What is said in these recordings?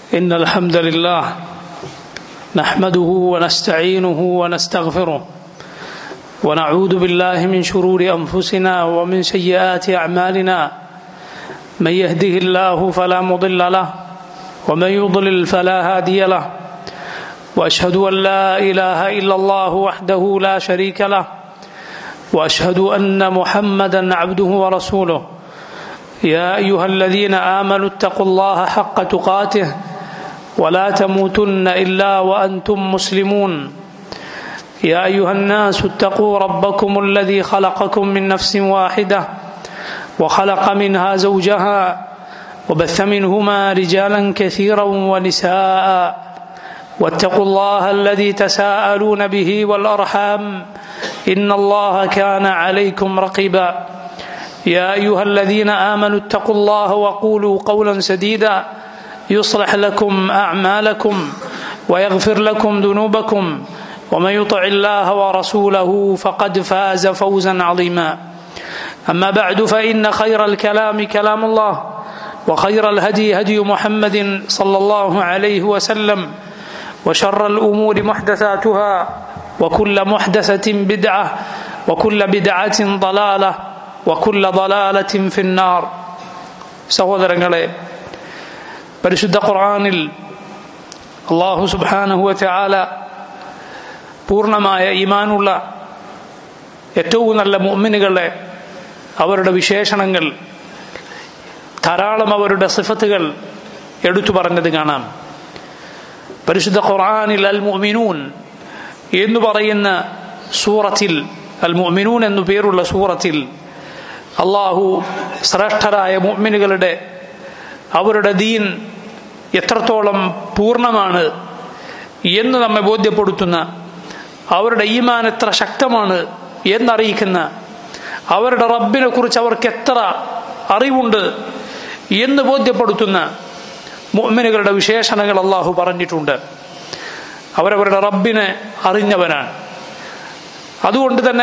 إن الحمد لله نحمده ونستعينه ونستغفره ونعوذ بالله من شرور أنفسنا ومن سيئات أعمالنا من يهده الله فلا مضل له ومن يضلل فلا هادي له وأشهد أن لا إله إلا الله وحده لا شريك له وأشهد أن محمدا عبده ورسوله يا أيها الذين آمنوا اتقوا الله حق تقاته ولا تموتن إلا وأنتم مسلمون يا أيها الناس اتقوا ربكم الذي خلقكم من نفس واحدة وخلق منها زوجها وبث منهما رجالا كثيرا ونساء واتقوا الله الذي تساءلون به والأرحام إن الله كان عليكم رقيبا يا أيها الذين آمنوا اتقوا الله وقولوا قولا سديدا يصلح لكم أعمالكم ويغفر لكم ذنوبكم ومن يطع الله ورسوله فقد فاز فوزا عظيما أما بعد فإن خير الكلام كلام الله وخير الهدي هدي محمد صلى الله عليه وسلم وشر الأمور محدثاتها وكل محدثة بدعة وكل بدعة ضلالة وكل ضلالة في النار. സഹോദരങ്ങളെ, പരിശുദ്ധ ഖുർആനിൽ അല്ലാഹു സുബ്ഹാനഹു വ തആല പൂർണ്ണമായ ഈമാനുള്ള ഏറ്റവും നല്ല മുഅ്മിനുകളെ, അവരുടെ വിശേഷണങ്ങൾ, ധാരാളം അവരുടെ സിഫത്തുകൾ എടുത്തു പറഞ്ഞത് കാണാം. പരിശുദ്ധ ഖുർആനിൽ അൽ മുഅ്മിനൂൻ എന്ന് പറയുന്ന സൂറത്തിൽ, അൽ മുഅ്മിനൂൻ എന്നു പേരുള്ള സൂറത്തിൽ അല്ലാഹു ശ്രേഷ്ഠരായ മുഅ്മിനുകളുടെ അവരുടെ ദീൻ എത്രത്തോളം പൂർണ്ണമാണ് എന്ന് നമ്മെ ബോധ്യപ്പെടുത്തുന്ന, അവരുടെ ഈമാൻ എത്ര ശക്തമാണ് എന്നറിയിക്കുന്ന, അവരുടെ റബ്ബിനെ കുറിച്ച് അവർക്ക് എത്ര അറിവുണ്ട് എന്ന് ബോധ്യപ്പെടുത്തുന്ന മുഅ്മിനുകളുടെ വിശേഷണങ്ങൾ അല്ലാഹു പറഞ്ഞിട്ടുണ്ട്. അവരവരുടെ റബ്ബിനെ അറിഞ്ഞവനാണ്. അതുകൊണ്ട് തന്നെ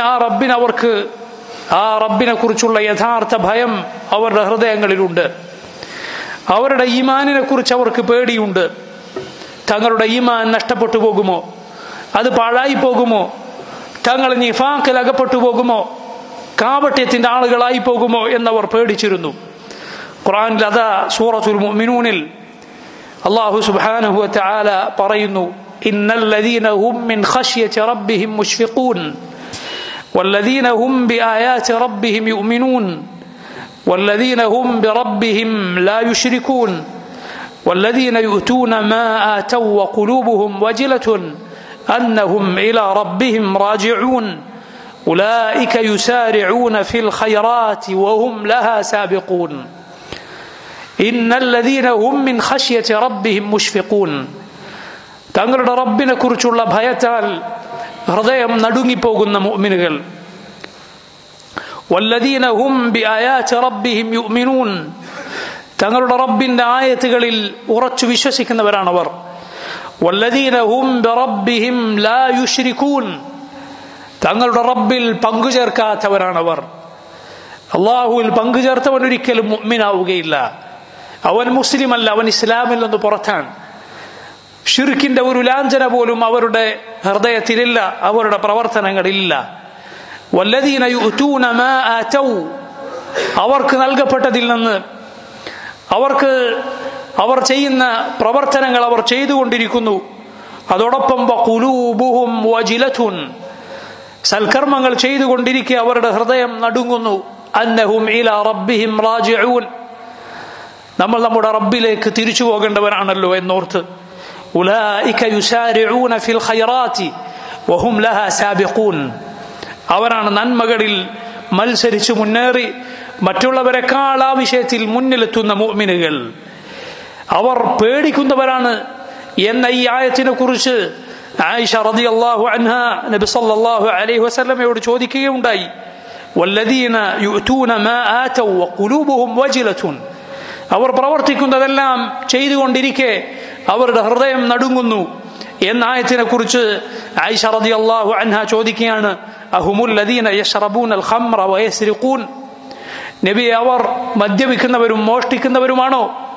ആ റബ്ബിനെ കുറിച്ചുള്ള യഥാർത്ഥ ഭയം അവരുടെ ഹൃദയങ്ങളിലുണ്ട്. അവരുടെ ഈമാനിനെ കുറിച്ച് അവർക്ക് പേടിയുണ്ട്. തങ്ങളുടെ ഈമാൻ നഷ്ടപ്പെട്ടു പോകുമോ, അത് പാഴായി പോകുമോ, തങ്ങൾ നിഫാഖിൽ അകപ്പെട്ടു പോകുമോ, കാപട്യത്തിന്റെ ആളുകളായി പോകുമോ എന്നവർ പേടിച്ചിരുന്നു. ഖുർആനിൽ അതാ സൂറത്തുൽ മുഅ്മിനൂനിൽ അല്ലാഹു സുബ്ഹാനഹു വ തആല പറയുന്നു, ഇന്നല്ലദീന ഹും മിൻ ഖശ്യതി റബ്ബിഹിം മുശ്ഫിഖൂൻ വല്ലദീന ഹും ബിആയാതി റബ്ബിഹിം യുഅ്മിനൂൻ വല്ലദീന ഹും ബിറബ്ബിഹിം ലാ യുശ്രികൂൻ വല്ലദീന യുഅ്തൂന മാ ആതൗ വഖുലൂബുഹും വജിലത്തുൻ അന്നഹും ഇലാ റബ്ബിഹിം റാജിഊൻ ഉലൈക യുസാരിഊന ഫിൽ ഖൈറാത്തി വഹും ലഹാ സാബിഖൂൻ ഇന്നല്ലദീന ഹും മിൻ ഖശ്യതി റബ്ബിഹിം മുശ്ഫിഖൂൻ. തങ്ങളുടെ റബ്ബിനെ കുറിച്ചുള്ള ഭയത്താൽ ഹൃദയം നടുങ്ങിപ്പോകുന്ന മുഅ്മിനുകൾ. വല്ലദീന ഹും ബിആയാതി റബ്ബിഹിം യുഅ്മിനൂൻ, തങ്ങളുടെ റബ്ബിന്റെ ആയത്തുകളിൽ ഉറച്ചു വിശ്വസിക്കുന്നവരാണവർ. വല്ലദീന ഹും ബിറബ്ബിഹിം ലാ യുശ്രികൂൻ, തങ്ങളുടെ റബ്ബിൽ പങ്കുചേർക്കാത്തവരാണവർ. അല്ലാഹുവിൽ പങ്കുചേർത്തവൻ ഒരിക്കലും മുഅ്മിനാവുകയില്ല. അവൻ മുസ്ലിം അല്ല, അവൻ ഇസ്ലാമിൽ നിന്ന് പുറത്താണ്. ഷിർക്കിന്റെ ഒരു ലാഞ്ചന പോലും അവരുടെ ഹൃദയത്തിലില്ല, അവരുടെ പ്രവർത്തനങ്ങളില്ല. വല്ലദീന യുഅ്തൂന മാ ആതൗ, അവർക്ക് നൽകപ്പെട്ടതിൽ നിന്ന് അവർ ചെയ്യുന്ന പ്രവർത്തനങ്ങൾ അവർ ചെയ്തുകൊണ്ടിരിക്കുന്നു. അതോടൊപ്പം വഖുലൂബുഹും വജിലത്തുൻ, സൽക്കർമ്മങ്ങൾ ചെയ്തുകൊണ്ടിരിക്കെ അവരുടെ ഹൃദയം നടുങ്ങുന്നു. അന്നഹും ഇലാ റബ്ബിഹിം റാജിഊൻ, നമ്മൾ നമ്മുടെ റബ്ബിലേക്ക് തിരിച്ചു പോകേണ്ടവരാണല്ലോ എന്നോർത്ത്. ഉലൈക യുസാരിഊന ഫിൽ ഖൈറാത്തി വഹും ലഹാ സാബിഖൂൻ, അവരാണ് നന്മകളിൽ മത്സരിച്ചു മുന്നേറി മറ്റുള്ളവരെക്കാൾ ആ വിഷയത്തിൽ മുന്നിലെത്തുന്ന മുഅ്മിനുകൾ. അവർ പേടിക്കുന്നവരാണ് എന്ന ഈ ആയത്തിനെ കുറിച്ച് ആയിഷ റളിയല്ലാഹു അൻഹാ നബി സല്ലല്ലാഹു അലൈഹി വസല്ലമയോട് ചോദിക്കുകയുണ്ടായി. വല്ലദീന യുഅ്തൂന മാ ആതൗ വഖുലൂബുഹും വജിലത്തുൻ, അവർ പ്രവർത്തിക്കുന്നതെല്ലാം ചെയ്തുകൊണ്ടിരിക്കെ അവരുടെ ഹൃദയം നടുങ്ങുന്നു എന്ന ആയത്തിനെ കുറിച്ച് ആയിഷ റളിയല്ലാഹു അൻഹാ ചോദിക്കുകയാണ്, അഹുമുൽ ലദീന യശ്റബൂനൽ ഖംറ വയസ്രിഖൂൻ, നബി അവർ മദ്യപിക്കുന്നവരും മോഷ്ടിക്കുന്നവരുമാണോ?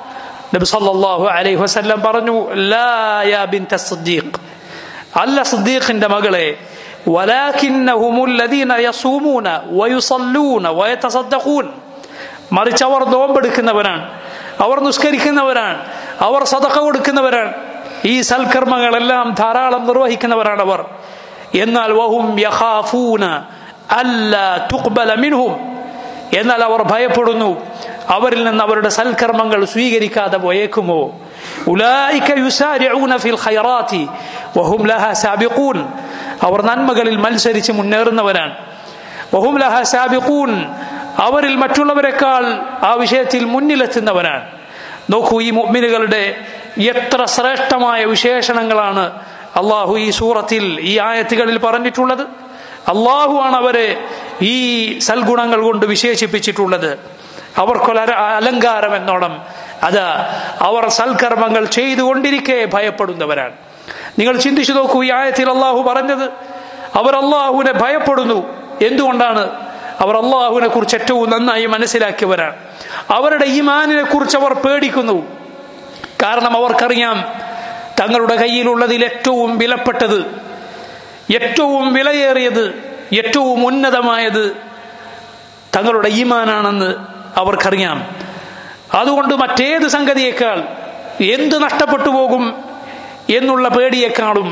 നബി സല്ലല്ലാഹു അലൈഹി വസല്ലം പറഞ്ഞു, ലാ യാ ബിൻത സിദ്ദീഖ്, അല്ല സിദ്ദീഖിന്റെ മകളെ, വലാകിന്നഹുമുൽ ലദീന യസൂമൂന വയുസല്ലൂന വയതസദ്ദഖൂൻ, മറിച്ച് അവർ നോമ്പെടുക്കുന്നവരാണ്, അവർ നിസ്കരിക്കുന്നവരാണ്, അവർ സദഖ കൊടുക്കുന്നവരാണ്, ഈ സൽക്കർമ്മങ്ങളെല്ലാം ധാരാളം നിർവഹിക്കുന്നവരാണ് അവർ. എന്നാൽ വഹും യഖാഫൂന അല്ലാ തുഖ്ബല മിൻഹും, എന്നാൽ അവർ ഭയപ്പെടുന്നു അവരിൽ നിന്ന് അവരുടെ സൽക്കർമ്മങ്ങൾ സ്വീകരിക്കാതെ പോയേക്കുമോ. ഉലൈക യുസാരിഊന ഫിൽ ഖൈറാത്തി വഹും ലഹാ സാബിഖൂൻ, അവർ നന്മകളിൽ മത്സരിച്ച് മുന്നേറുന്നവരാണ്. വഹും ലഹാ സാബിഖൂൻ, അവരിൽ മറ്റുള്ളവരെക്കാൾ ആ വിഷയത്തിൽ മുന്നിലെത്തുന്നവരാണ്. നോക്കൂ, ഈ മുഅ്മിനുകളുടെ എത്ര ശ്രേഷ്ഠമായ വിശേഷണങ്ങളാണ് അള്ളാഹു ഈ സൂറത്തിൽ, ഈ ആയത്തുകളിൽ പറഞ്ഞിട്ടുള്ളത്. അള്ളാഹു ആണ് അവരെ ഈ സൽഗുണങ്ങൾ കൊണ്ട് വിശേഷിപ്പിച്ചിട്ടുള്ളത്. അവർക്കൊരു അലങ്കാരം എന്നോണം അതാ അവർ സൽക്കർമ്മങ്ങൾ ചെയ്തുകൊണ്ടിരിക്കെ ഭയപ്പെടുന്നവരാണ്. നിങ്ങൾ ചിന്തിച്ചു നോക്കൂ, ഈ ആയത്തിൽ അള്ളാഹു പറഞ്ഞത് അവർ അള്ളാഹുവിനെ ഭയപ്പെടുന്നു. എന്തുകൊണ്ടാണ്? അവർ അള്ളാഹുവിനെ കുറിച്ച് ഏറ്റവും നന്നായി മനസ്സിലാക്കിയവരാണ്. അവരുടെ ഈമാനിനെ കുറിച്ച് അവർ പേടിക്കുന്നു. കാരണം അവർക്കറിയാം തങ്ങളുടെ കയ്യിലുള്ളതിൽ ഏറ്റവും വിലപ്പെട്ടത്, ഏറ്റവും വിലയേറിയത്, ഏറ്റവും ഉന്നതമായത് തങ്ങളുടെ ഈമാനാണെന്ന് അവർക്കറിയാം. അതുകൊണ്ട് മറ്റേത് സംഗതിയേക്കാൾ, എന്ത് നഷ്ടപ്പെട്ടു പോകും എന്നുള്ള പേടിയേക്കാളും,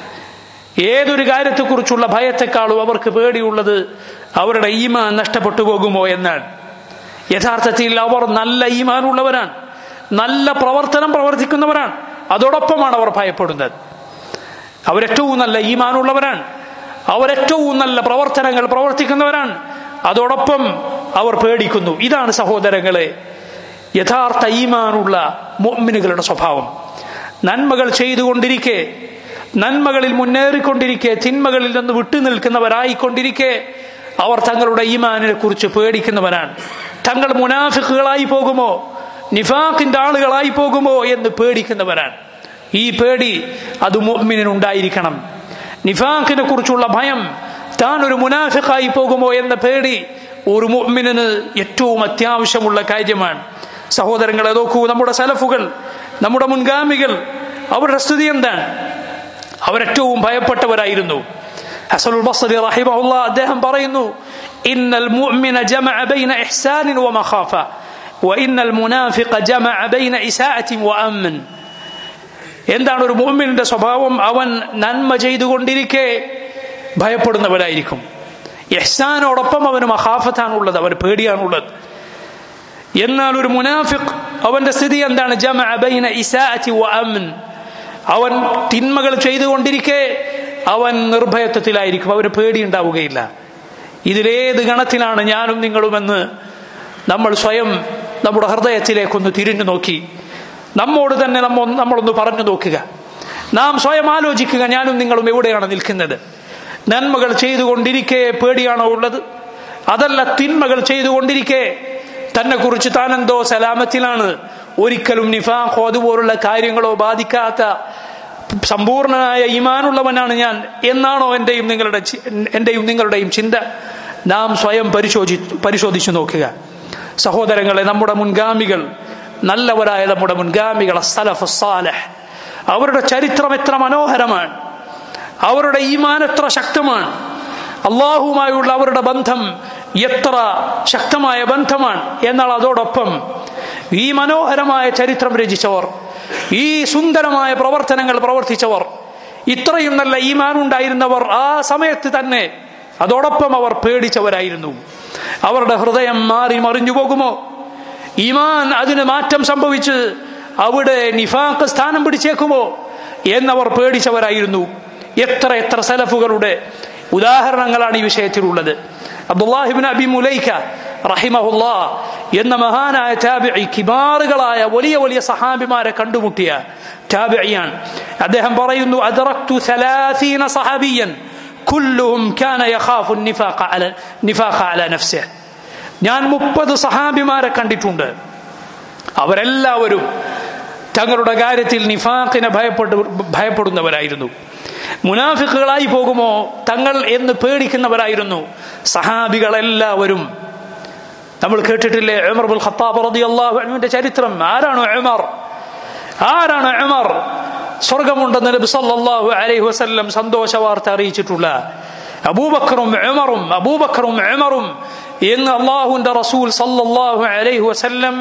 ഏതൊരു കാര്യത്തെക്കുറിച്ചുള്ള ഭയത്തെക്കാളും അവർക്ക് പേടിയുള്ളത് അവരുടെ ഈമാൻ നഷ്ടപ്പെട്ടു പോകുമോ എന്നാണ്. യഥാർത്ഥത്തിൽ അവർ നല്ല ഈമാൻ ഉള്ളവരാണ്, നല്ല പ്രവർത്തനം പ്രവർത്തിക്കുന്നവരാണ്. അതോടൊപ്പമാണ് അവർ ഭയപ്പെടുന്നത്. അവരേറ്റവും നല്ല ഈമാനുള്ളവരാണ്, അവരേറ്റവും നല്ല പ്രവർത്തനങ്ങൾ പ്രവർത്തിക്കുന്നവരാണ്. അതോടൊപ്പം അവർ പേടിക്കുന്നു. ഇതാണ് സഹോദരങ്ങളെ യഥാർത്ഥ ഈമാനുള്ള മുഅ്മിനുകളുടെ സ്വഭാവം. നന്മകൾ ചെയ്തുകൊണ്ടിരിക്കെ, നന്മകളിൽ മുന്നേറിക്കൊണ്ടിരിക്കെ, തിന്മകളിൽ നിന്ന് വിട്ടുനിൽക്കുന്നവരായിക്കൊണ്ടിരിക്കെ അവർ തങ്ങളുടെ ഈമാനിനെ കുറിച്ച് പേടിക്കുന്നവരാണ്. തങ്ങൾ മുനാഫിഖുകളായി പോകുമോ, നിഫാഖിന്റെ ആളുകളായി പോകുമോ എന്ന് പേടിക്കുന്നവരാണ്. ഈ പേടി അത് മുഅ്മിനിനുണ്ടായിരിക്കണം. നിഫാഖിനെ കുറിച്ചുള്ള ഭയം, താൻ ഒരു മുനാഫിഖായി പോകുമോ എന്ന പേടി ഒരു മുഅ്മിനിന് ഏറ്റവും അത്യാവശ്യമുള്ള കാര്യമാണ്. സഹോദരങ്ങളെ നോക്കൂ, നമ്മുടെ സലഫുകൾ, നമ്മുടെ മുൻഗാമികൾ, അവരുടെ സ്ഥിതി എന്താണ്? അവരേറ്റവും ഭയപ്പെട്ടവരായിരുന്നു. ഹസനുൽ ബസ്രി റഹിമഹുല്ലാഹ് അദ്ദേഹം പറയുന്നു, ഇന്നൽ മുഅ്മിന ജമഅ ബൈന ഇഹ്സാനിൻ വമഖാഫ വഇന്നൽ മുനാഫിഖ ജമഅ ബൈന ഇസാഅത്തിൻ വഅമൻ. എന്താണ് ഒരു മുഅ്മിനിന്റെ സ്വഭാവം? അവൻ നന്മ ചെയ്തുകൊണ്ടിരിക്കെ ഭയപ്പെടുന്നവരായിരിക്കും. ഇഹ്സാനോടൊപ്പം അവന് മഖാഫത്താണുള്ളത്, അവന് പേടിയാണുള്ളത്. എന്നാൽ ഒരു മുനാഫിഖ്, അവന്റെ സ്ഥിതി എന്താണ്? ജമഅ ബൈന ഇസാഅത്തി വഅമൻ. അവൻ തിന്മകൾ ചെയ്തുകൊണ്ടിരിക്കെ അവൻ നിർഭയത്വത്തിലായിരിക്കും, അവന് പേടിയുണ്ടാവുകയില്ല. ഇതിലേത് ഗണത്തിലാണ് ഞാനും നിങ്ങളുമെന്ന് നമ്മൾ സ്വയം നമ്മുടെ ഹൃദയത്തിലേക്കൊന്ന് തിരിഞ്ഞു നോക്കി നമ്മോട് തന്നെ നമ്മളൊന്ന് പറഞ്ഞു നോക്കുക. നാം സ്വയം ആലോചിക്കുക, ഞാനും നിങ്ങളും എവിടെയാണ് നിൽക്കുന്നത്? നന്മകൾ ചെയ്തുകൊണ്ടിരിക്കെ പേടിയാണോ ഉള്ളത്? അതല്ല തിന്മകൾ ചെയ്തുകൊണ്ടിരിക്കെ തന്നെ കുറിച്ച് താനെന്തോ സലാമത്തിലാണ്, ഒരിക്കലും നിഫാഖോ അതുപോലുള്ള കാര്യങ്ങളോ ബാധിക്കാത്ത സമ്പൂർണനായ ഈമാനുള്ളവനാണ് ഞാൻ എന്നാണോ എന്റെയും നിങ്ങളുടെയും ചിന്ത? നാം സ്വയം പരിശോധിച്ചു നോക്കുക. സഹോദരങ്ങളെ, നമ്മുടെ മുൻഗാമികൾ, നല്ലവരായ നമ്മുടെ മുൻഗാമികൾ അസ്സലഫ് സാലിഹ്, അവരുടെ ചരിത്രം എത്ര മനോഹരമാണ്, അവരുടെ ഈമാൻ എത്ര ശക്തമാണ്, അള്ളാഹുവുമായുള്ള അവരുടെ ബന്ധം എത്ര ശക്തമായ ബന്ധമാണ്. എന്നാൽ അതോടൊപ്പം ഈ മനോഹരമായ ചരിത്രം രചിച്ചവർ, ഈ സുന്ദരമായ പ്രവർത്തനങ്ങൾ പ്രവർത്തിച്ചവർ, ഇത്രയും നല്ല ഈമാൻ ഉണ്ടായിരുന്നവർ ആ സമയത്ത് തന്നെ അതോടൊപ്പം അവർ പേടിച്ചവരായിരുന്നു. അവരുടെ ഹൃദയം മാറി മറിഞ്ഞു പോകുമോ, ഈമാൻ അതിന് മാറ്റം സംഭവിച്ച് അവിടെ നിഫാഖ് സ്ഥാനം പിടിച്ചേക്കുമോ എന്നവർ പേടിച്ചവരായിരുന്നു. എത്ര എത്ര സലഫുകളുടെ ഉദാഹരണങ്ങളാണ് ഈ വിഷയത്തിലുള്ളത്. അബ്ദുല്ലാഹി ഇബ്നു അബി മുലൈക റഹിമഹുല്ലാഹ് എന്ന മഹാനായ താബിഈ, കിബാറുകളായ വലിയ വലിയ സഹാബിമാരെ കണ്ടുമുട്ടിയ താബിഈയാണ്. അദ്ദേഹം പറയുന്നു, അദ്റക്തു 30 സഹാബിയൻ കുല്ലുഹും കാന യഖാഫു നിഫാഖ അലാ നഫ്സിഹി. ഞാൻ 30 സഹാബിമാരെ കണ്ടിട്ടുണ്ട്. അവരെല്ലാവരും തങ്ങളുടെ കാര്യത്തിൽ നിഫാഖിനെ ഭയപ്പെടുന്നവരായിരുന്നു. മുനാഫിഖുകളായി പോകുമോ തങ്ങൾ എന്ന് പേടിക്കുന്നവരായിരുന്നു സഹാബികളെല്ലാവരും. നമ്മൾ കേട്ടിട്ടില്ലേ ഉമർ ഇബ്നുൽ ഖത്താബ് റളിയല്ലാഹു അൻഹുവിന്റെ ചരിത്രം? ആരാണ് ഉമർ? ആരാണ് ഉമർ സ്വർഗമുണ്ടെന്ന് നബി സല്ലല്ലാഹു അലൈഹി വസല്ലം സന്തോഷ വാർത്ത അറിയിച്ചിട്ടുള്ള? അബൂബക്കറും ഉമറും എന്ന് അള്ളാഹുവിന്റെ റസൂൽ സല്ലല്ലാഹു അലൈഹി വസല്ലം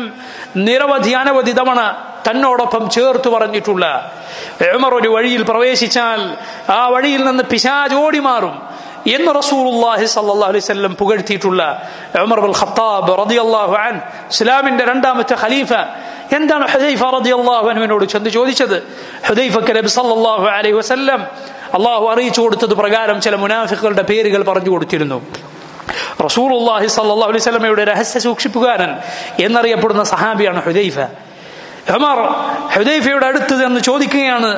അനവധി തവണ തന്നോടൊപ്പം ചേർത്ത് പറഞ്ഞിട്ടുള്ള. ഉമർ ഒരു വഴിയിൽ പ്രവേശിച്ചാൽ ആ വഴിയിൽ നിന്ന് പിശാച് ഓടി മാറും എന്ന് റസൂലുള്ളാഹി സ്വല്ലല്ലാഹു അലൈഹി വസല്ലം പുകഴ്ത്തിയിട്ടുള്ള ഉമർ ഇബ്നുൽ ഖത്താബ് റളിയല്ലാഹു അൻഹു, ഇസ്ലാമിന്റെ രണ്ടാമത്തെ ഖലീഫ, എന്താണ് ഹുദൈഫ റളിയല്ലാഹു അൻഹുവിനോട് ചെന്ന് ചോദിച്ചത്? ഹുദൈഫക്ക് നബി സല്ലല്ലാഹു അലൈഹി വസല്ലം അള്ളാഹു അറിയിച്ചു കൊടുത്തത് പ്രകാരം ചില മുനാഫിക്കുകളുടെ പേരുകൾ പറഞ്ഞു കൊടുത്തിരുന്നു. റസൂലുള്ളാഹി സ്വല്ലല്ലാഹു അലൈഹി വസല്ലമയുടെ രഹസ്യ സൂക്ഷിപ്പുകാരൻ എന്നറിയപ്പെടുന്ന സഹാബിയാണ് ഹുദൈഫ. ഉമർ ഹുദൈഫയുടെ അടുത്ത് എന്ന് ചോദിക്കുകയാണ്,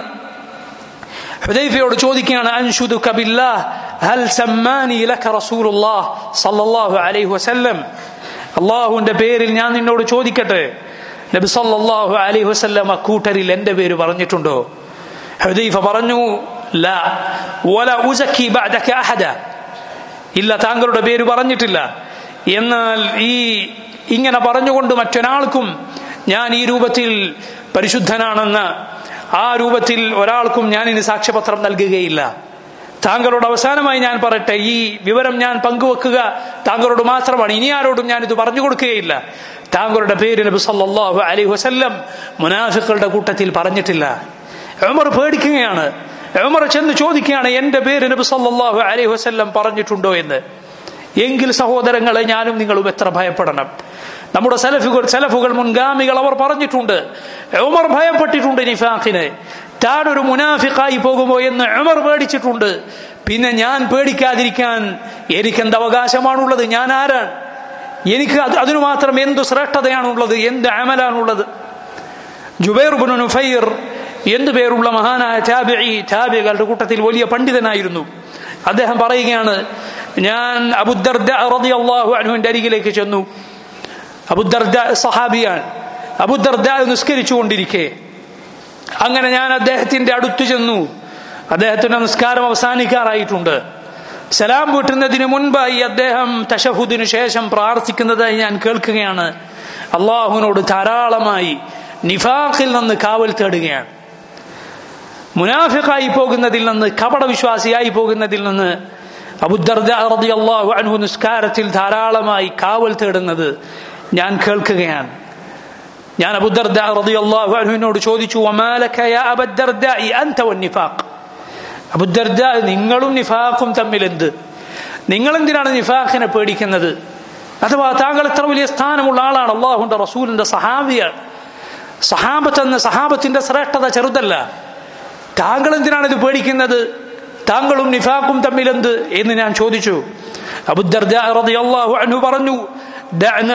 ഹുദൈഫയോട് ചോദിക്കുകയാണ്, അൻഷുദുക ബില്ലാഹ് ഹൽ സമ്മാനി ലക റസൂലുള്ളാഹ് സ്വല്ലല്ലാഹു അലൈഹി വസല്ലം, അല്ലാഹുവിന്റെ പേരിൽ ഞാൻ നിന്നോട് ചോദിക്കട്ടെ, നബി സല്ലല്ലാഹു അലൈഹി വസല്ലം കൂട്ടരിൽ എന്റെ പേര് പറഞ്ഞിട്ടുണ്ടോ? ഹുദൈഫ പറഞ്ഞു, ലാ വലാ ഉസക്കി ബഅദക അഹദ, ഇല്ല, താങ്കളുടെ പേര് പറഞ്ഞിട്ടില്ല. എന്നാൽ ഇങ്ങനെ പറഞ്ഞുകൊണ്ട് മറ്റൊരാൾക്കും ഞാൻ ഈ രൂപത്തിൽ പരിശുദ്ധനാണെന്ന് ആ രൂപത്തിൽ ഒരാൾക്കും ഞാൻ ഇനി സാക്ഷ്യപത്രം നൽകുകയില്ല. താങ്കളോട് അവസാനമായി ഞാൻ പറയട്ടെ, ഈ വിവരം ഞാൻ പങ്കുവെക്കുക താങ്കളോട് മാത്രമാണ്, ഇനി ആരോടും ഞാൻ ഇത് പറഞ്ഞു കൊടുക്കുകയില്ല. താങ്കളുടെ പേര് നബി സല്ലല്ലാഹു അലൈഹി വസല്ലം മുനാഫിക്കുകളുടെ കൂട്ടത്തിൽ പറഞ്ഞിട്ടില്ല. ഉമർ പേടിക്കുകയാണ്. ഉമർ ചെന്ന് ചോദിക്കുകയാണ്, എന്റെ പേര് നബി സല്ലല്ലാഹു അലൈഹി വസല്ലം പറഞ്ഞിട്ടുണ്ടോ എന്ന്. എങ്കിൽ സഹോദരങ്ങളെ, ഞാനും നിങ്ങളും എത്ര ഭയപ്പെടണം. നമ്മുടെ സലഫുകൾ മുൻഗാമികൾ അവർ പറഞ്ഞിട്ടുണ്ട്. ഉമർ ഭയപ്പെട്ടിട്ടുണ്ട് നിഫാഖിനെ. താൻ ഒരു മുനാഫിഖായി പോകുമോ എന്ന് ഉമർ പേടിച്ചിട്ടുണ്ട്. പിന്നെ ഞാൻ പേടിക്കാതിരിക്കാൻ എനിക്കെന്ത് അവകാശമാണുള്ളത്? ഞാൻ ആരാണ്? എനിക്ക് അതിനു മാത്രം എന്ത് ശ്രേഷ്ഠതയാണുള്ളത്? എന്ത് അമലാണുള്ളത്? ജുബൈർ ഇബ്നു നുഫൈർ എന്തു പേരുള്ള മഹാനായ താബിഈകളുടെ കൂട്ടത്തിൽ വലിയ പണ്ഡിതനായിരുന്നു. അദ്ദേഹം പറയുകയാണ്, ഞാൻ അബൂദർദാ റളിയല്ലാഹു അൻഹുവിന്റെ അരികിലേക്ക് ചെന്നു. അബൂദർദാ സഹാബിയാണ്. അബൂദർദാ നിസ്കരിച്ചു കൊണ്ടിരിക്കെ അങ്ങനെ ഞാൻ അദ്ദേഹത്തിന്റെ അടുത്ത് ചെന്നു. അദ്ദേഹത്തിന്റെ നിസ്കാരം അവസാനിക്കാറായിട്ടുണ്ട്. സലാം വീട്ടുന്നതിന് മുൻപായി അദ്ദേഹം തശഹുദിനു ശേഷം പ്രാർത്ഥിക്കുന്നതായി ഞാൻ കേൾക്കുകയാണ്. അള്ളാഹുവിനോട് ധാരാളമായി നിഫാഖിൽ നിന്ന് കാവൽ തേടുകയാണ്. മുനാഫിഖായി പോകുന്നതിൽ നിന്ന്, കപട വിശ്വാസിയായി പോകുന്നതിൽ നിന്ന് അബൂദർദാ റളിയല്ലാഹു അൻഹു നിസ്കാരത്തിൽ ധാരാളമായി കാവൽ തേടുന്നത് ഞാൻ കേൾക്കുകയാണ്. ഞാൻ അബൂദർദാ റളിയല്ലാഹു അൻഹുവിനോട് ചോദിച്ചു, വമാലക യാ അബൂദർദാ അൻത വന്നിഫാഖ്, അബൂദർദാ നിങ്ങളും നിഫാഖും തമ്മിൽ എന്ത്? നിങ്ങൾ എന്തിനാണ് നിഫാഖിനെ പേടിക്കുന്നത്? അഥവാ താങ്കൾ എത്ര വലിയ സ്ഥാനമുള്ള ആളാണ്, അള്ളാഹുവിന്റെ റസൂലിന്റെ സഹാബിയാണ്. സഹാബത്തിന്റെ ശ്രേഷ്ഠത ചെറുതല്ല. താങ്കൾ എന്തിനാണ് ഇത് പേടിക്കുന്നത്? താങ്കളും നിഫാഖും തമ്മിൽ എന്ത് എന്ന് ഞാൻ ചോദിച്ചു. അബൂദർദാ റളിയല്ലാഹു അൻഹു പറഞ്ഞു, دعنا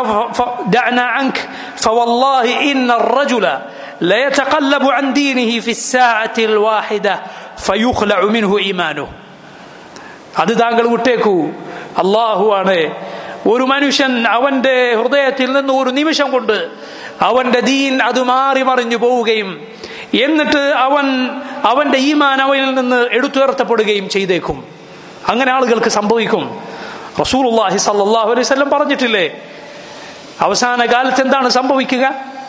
عنك فوالله إن الرجل لا يتقلب عن دينه في الساعة الواحدة فيخلع منه إيمانه. അത് താങ്കൾ വിട്ടേക്കൂ. അല്ലാഹു ആണ്. ഒരു മനുഷ്യൻ അവന്റെ ഹൃദയത്തിൽ നിന്ന് ഒരു നിമിഷം കൊണ്ട് അവന്റെ ദീൻ അത് മാറി മറിഞ്ഞു പോവുകയും എന്നിട്ട് അവന്റെ ഈമാൻ അവനിൽ നിന്ന് എടുത്തുയർത്തപ്പെടുകയും ചെയ്തേക്കും. അങ്ങനെ ആളുകൾക്ക് സംഭവിക്കും. റസൂലുള്ളാഹി സ്വല്ലല്ലാഹു അലൈഹി വസല്ലം പറഞ്ഞിട്ടില്ലേ, അവസാന കാലത്ത് എന്താണ് സംഭവിക്കുക?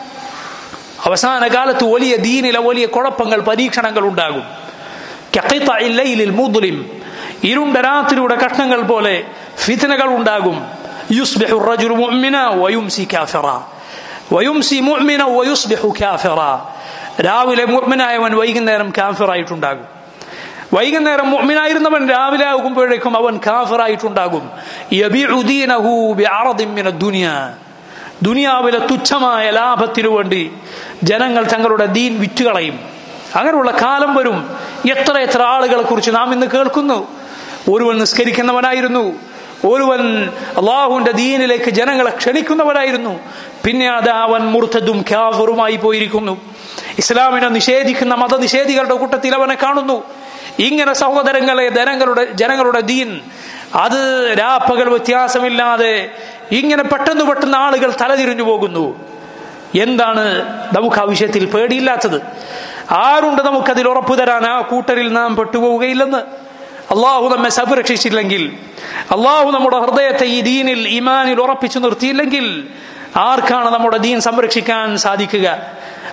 അവസാന കാലത്ത് വലിയ ദീനിലെ വലിയ കുഴപ്പങ്ങൾ, പരീക്ഷണങ്ങൾ ഉണ്ടാകും. കഖിതഇൽ ലൈലിൽ മുദ്ലിം, ഇരുണ്ട രാത്രിയുടെ കഷ്ണങ്ങൾ പോലെ ഫിത്നകൾ ഉണ്ടാകും. യുസ്ബിഹു റജുലു മുഅ്മിന വയുംസി കാഫിറ വയുംസി മുഅ്മിന വയുസ്ബിഹു കാഫിറ. രാവിലെ മുഅ്മിനായവൻ വൈകുന്നേരം കാഫിറായിട്ടുണ്ടാകും. വൈകുന്നേരം മുഅ്മിനായിരുന്നവൻ രാവിലെ ആകുമ്പോഴേക്കും അവൻ കാഫിറായിട്ടുണ്ടാകും. യബിഉ ദീനഹു ബിഅറദിൻ മിനദ് ദുനിയ, ദുനിയാവിലെ തുച്ഛമായ ലാഭത്തിനു വേണ്ടി ജനങ്ങൾ തങ്ങളുടെ ദീൻ വിറ്റുകളയും. അങ്ങനെയുള്ള കാലം വരും. എത്ര ആളുകളെ കുറിച്ച് നാം ഇന്ന് കേൾക്കുന്നു. ഒരുവൻ നിസ്കരിക്കുന്നവനായിരുന്നു, ഒരുവൻ അള്ളാഹുവിന്റെ ദീനിലേക്ക് ജനങ്ങളെ ക്ഷണിക്കുന്നവനായിരുന്നു. പിന്നെ അത് അവൻ മുർത്തദും കാഫിറുമായി പോയിരിക്കുന്നു. ഇസ്ലാമിനെ നിഷേധിക്കുന്ന മതനിഷേധികളുടെ കൂട്ടത്തിൽ അവനെ കാണുന്നു. ഇങ്ങനെ സഹോദരങ്ങളെ, ജനങ്ങളുടെ ദീൻ അത് രാപ്പകൽ വ്യത്യാസമില്ലാതെ ഇങ്ങനെ പെട്ടെന്ന് ആളുകൾ തലതിരിഞ്ഞു പോകുന്നു. എന്താണ് നമുക്ക് ആ വിഷയത്തിൽ പേടിയില്ലാത്തത്? ആരുണ്ട് നമുക്കതിൽ ഉറപ്പു തരാൻ ആ കൂട്ടരിൽ നാം പെട്ടുപോവുകയില്ലെന്ന്? അള്ളാഹു നമ്മെ സംരക്ഷിച്ചില്ലെങ്കിൽ, അള്ളാഹു നമ്മുടെ ഹൃദയത്തെ ഈ ദീനിൽ ഈമാനിൽ ഉറപ്പിച്ചു നിർത്തിയില്ലെങ്കിൽ ആർക്കാണ് നമ്മുടെ ദീൻ സംരക്ഷിക്കാൻ സാധിക്കുക?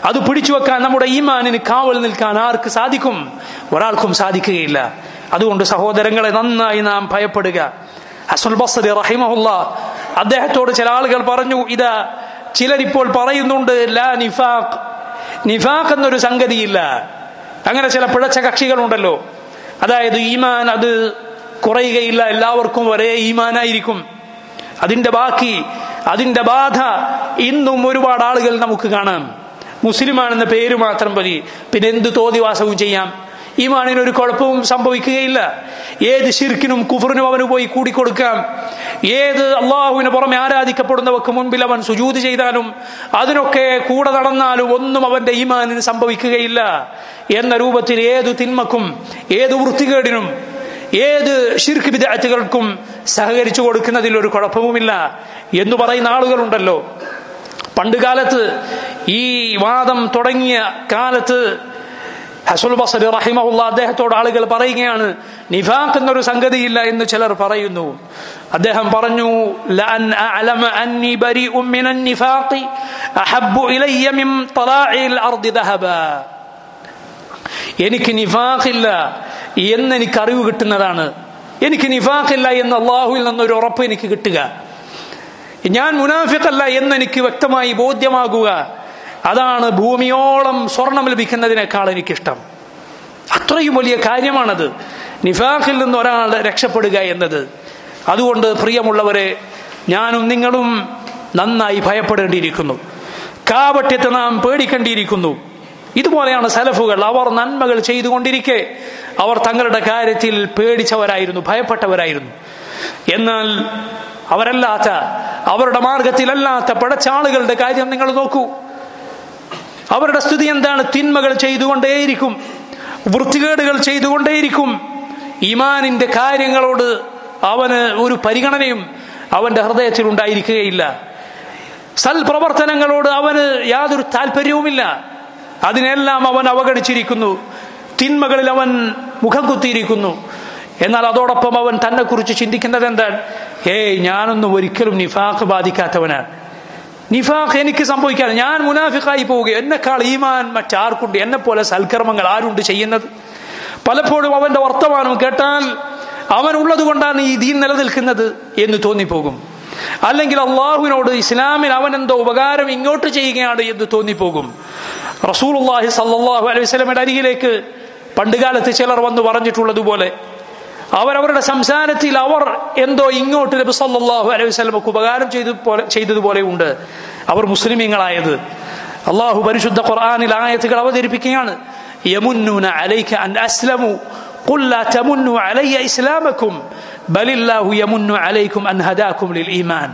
അത് പിടിച്ചു വെക്കാൻ, നമ്മുടെ ഈമാനിന് കാവൽ നിൽക്കാൻ ആർക്ക് സാധിക്കും? ഒരാൾക്കും സാധിക്കുകയില്ല. അതുകൊണ്ട് സഹോദരങ്ങളെ, നന്നായി നാം ഭയപ്പെടുക. ഹസനുൽ ബസ്രി റഹിമഹുല്ലാഹ് അദ്ദേഹത്തോട് ചില ആളുകൾ പറഞ്ഞു, ഇതാ ചിലരിപ്പോൾ പറയുന്നുണ്ട് ലാ നിഫാഖ്, നിഫാഖ് എന്നൊരു സംഗതിയില്ല. അങ്ങനെ ചില പിഴച്ച കക്ഷികളുണ്ടല്ലോ. അതായത് ഈമാൻ അത് കുറയുകയില്ല, എല്ലാവർക്കും ഒരേ ഈമാനായിരിക്കും. അതിന്റെ ബാക്കി, അതിന്റെ ബാധ ഇന്നും ഒരുപാട് ആളുകൾ നമുക്ക് കാണാം. മുസ്ലിമാണെന്ന പേര് മാത്രം മതി, പിന്നെ എന്ത് തോന്നിവാസവും ചെയ്യാം. ഈമാനിനൊരു കുഴപ്പവും സംഭവിക്കുകയില്ല. ഏത് ശിർക്കിനും കുഫറിനും അവന് പോയി കൂടിക്കൊടുക്കാം. ഏത് അള്ളാഹുവിന് പുറമെ ആരാധിക്കപ്പെടുന്നവർക്ക് മുൻപിൽ അവൻ സുജൂദ് ചെയ്താലും അതിനൊക്കെ കൂടെ നടന്നാലും ഒന്നും അവന്റെ ഈമാനിന് സംഭവിക്കുകയില്ല എന്ന രൂപത്തിൽ ഏതു തിന്മക്കും, ഏത് വൃത്തികേടിനും, ഏത് ശിർക്ക് ബിദ്അത്തുകൾക്കും സഹകരിച്ചു കൊടുക്കുന്നതിൽ ഒരു കുഴപ്പവുമില്ല എന്ന് പറയുന്ന ആളുകളുണ്ടല്ലോ. പണ്ടുകാലത്ത് ഈ വാദം തുടങ്ങിയ കാലത്ത് ഹസനുൽ ബസ്രി റഹിമഹുല്ലാഹ് അദ്ദേഹത്തോട് ആളുകൾ പറയുകയാണ്, നിഫാഖ് എന്നൊരു സംഗതിയില്ല എന്ന് ചിലർ പറയുന്നു. അദ്ദേഹം പറഞ്ഞു, ലഅൻ അഅലമ അന്നി ബരീഉം മിനൻ നിഫാഖി അഹബ്ബു ഇലയ്യ മിൻ തലാഇൽ അർദി ദഹബാ. എനിക്ക് നിഫാഖില്ല എന്നെനിക്ക് അറിവ് കിട്ടുന്നതാണ്, എനിക്ക് നിഫാഖില്ല എന്ന് അള്ളാഹുവിൽ നിന്നൊരു ഉറപ്പ് എനിക്ക് കിട്ടുക, ഞാൻ മുനാഫിഖല്ല എന്നെനിക്ക് വ്യക്തമായി ബോധ്യമാകുക, അതാണ് ഭൂമിയോളം സ്വർണം ലഭിക്കുന്നതിനേക്കാൾ എനിക്കിഷ്ടം. അത്രയും വലിയ കാര്യമാണത്, നിഫാഖിൽ നിന്ന് ഒരാൾ രക്ഷപ്പെടുക എന്നത്. അതുകൊണ്ട് പ്രിയമുള്ളവരെ, ഞാനും നിങ്ങളും നന്നായി ഭയപ്പെടേണ്ടിയിരിക്കുന്നു. കാപട്യത്തെ നാം പേടിക്കേണ്ടിയിരിക്കുന്നു. ഇതുപോലെയാണ് സലഫുകൾ. അവർ നന്മകൾ ചെയ്തുകൊണ്ടിരിക്കെ അവർ തങ്ങളുടെ കാര്യത്തിൽ പേടിച്ചവരായിരുന്നു, ഭയപ്പെട്ടവരായിരുന്നു. എന്നാൽ അവരല്ലാത്ത, അവരുടെ മാർഗത്തിലല്ലാത്ത പിഴച്ച ആളുകളുടെ കാര്യം നിങ്ങൾ നോക്കൂ. അവരുടെ സ്ഥിതി എന്താണ്? തിന്മകൾ ചെയ്തുകൊണ്ടേയിരിക്കും, വൃത്തികേടുകൾ ചെയ്തുകൊണ്ടേയിരിക്കും. ഈമാനിന്റെ കാര്യങ്ങളോട് അവന് ഒരു പരിഗണനയും അവന്റെ ഹൃദയത്തിൽ ഉണ്ടായിരിക്കുകയില്ല. സൽപ്രവർത്തനങ്ങളോട് അവന് യാതൊരു താല്പര്യവുമില്ല. അതിനെല്ലാം അവൻ അവഗണിച്ചിരിക്കുന്നു. തിന്മകളിൽ അവൻ മുഖം കുത്തിയിരിക്കുന്നു. എന്നാൽ അതോടൊപ്പം അവൻ തന്നെ കുറിച്ച് ചിന്തിക്കുന്നത് എന്താണ്? ഞാനൊന്നും ഒരിക്കലും നിഫാഖ് ബാധിക്കാത്തവനാണ്, നിഫാഖ് എനിക്ക് സംഭവിക്കാൻ, ഞാൻ മുനാഫിഖായി പോവുക, എന്നെക്കാൾ ഈമാൻ മറ്റാർക്കുണ്ട്, എന്നെ പോലെ സൽക്കർമ്മങ്ങൾ ആരുണ്ട് ചെയ്യുന്നത്? പലപ്പോഴും അവന്റെ വർത്തമാനം കേട്ടാൽ അവൻ ഉള്ളത് കൊണ്ടാണ് ഈ ദീൻ നിലനിൽക്കുന്നത് എന്ന് തോന്നിപ്പോകും. അല്ലെങ്കിൽ അള്ളാഹുവിനോട്, ഇസ്ലാമിൽ അവൻ എന്തോ ഉപകാരം ഇങ്ങോട്ട് ചെയ്യുകയാണ് എന്ന് തോന്നിപ്പോകും. റസൂലുള്ളാഹി സ്വല്ലല്ലാഹു അലൈഹി വസല്ലമയുടെ അരികിലേക്ക് പണ്ടുകാലത്ത് ചിലർ വന്ന് പറഞ്ഞിട്ടുള്ളതുപോലെ അവരവരുടെ സംസാരത്തിൽ അവർ എന്തോ ഇങ്ങോട്ട് നബി സല്ലല്ലാഹു അലൈഹി വസല്ലമക്ക് ഉപകാരം ചെയ്തതുപോലെ ഉണ്ട് അവർ മുസ്ലിമീങ്ങളായത്. അള്ളാഹു പരിശുദ്ധ ഖുർആനിൽ ആയത്തുകൾ അവതരിപ്പിക്കുകയാണ്. യമുന്നൂന അലൈക അൻ അസ്ലമു ഖുൽ ലാ തമുന്നു അലയ്യ ഇസ്ലാമക്കും ബലില്ലാഹു യമുന്നു അലൈക്കും അൻ ഹദാക്കും ലിൽ ഈമാൻ.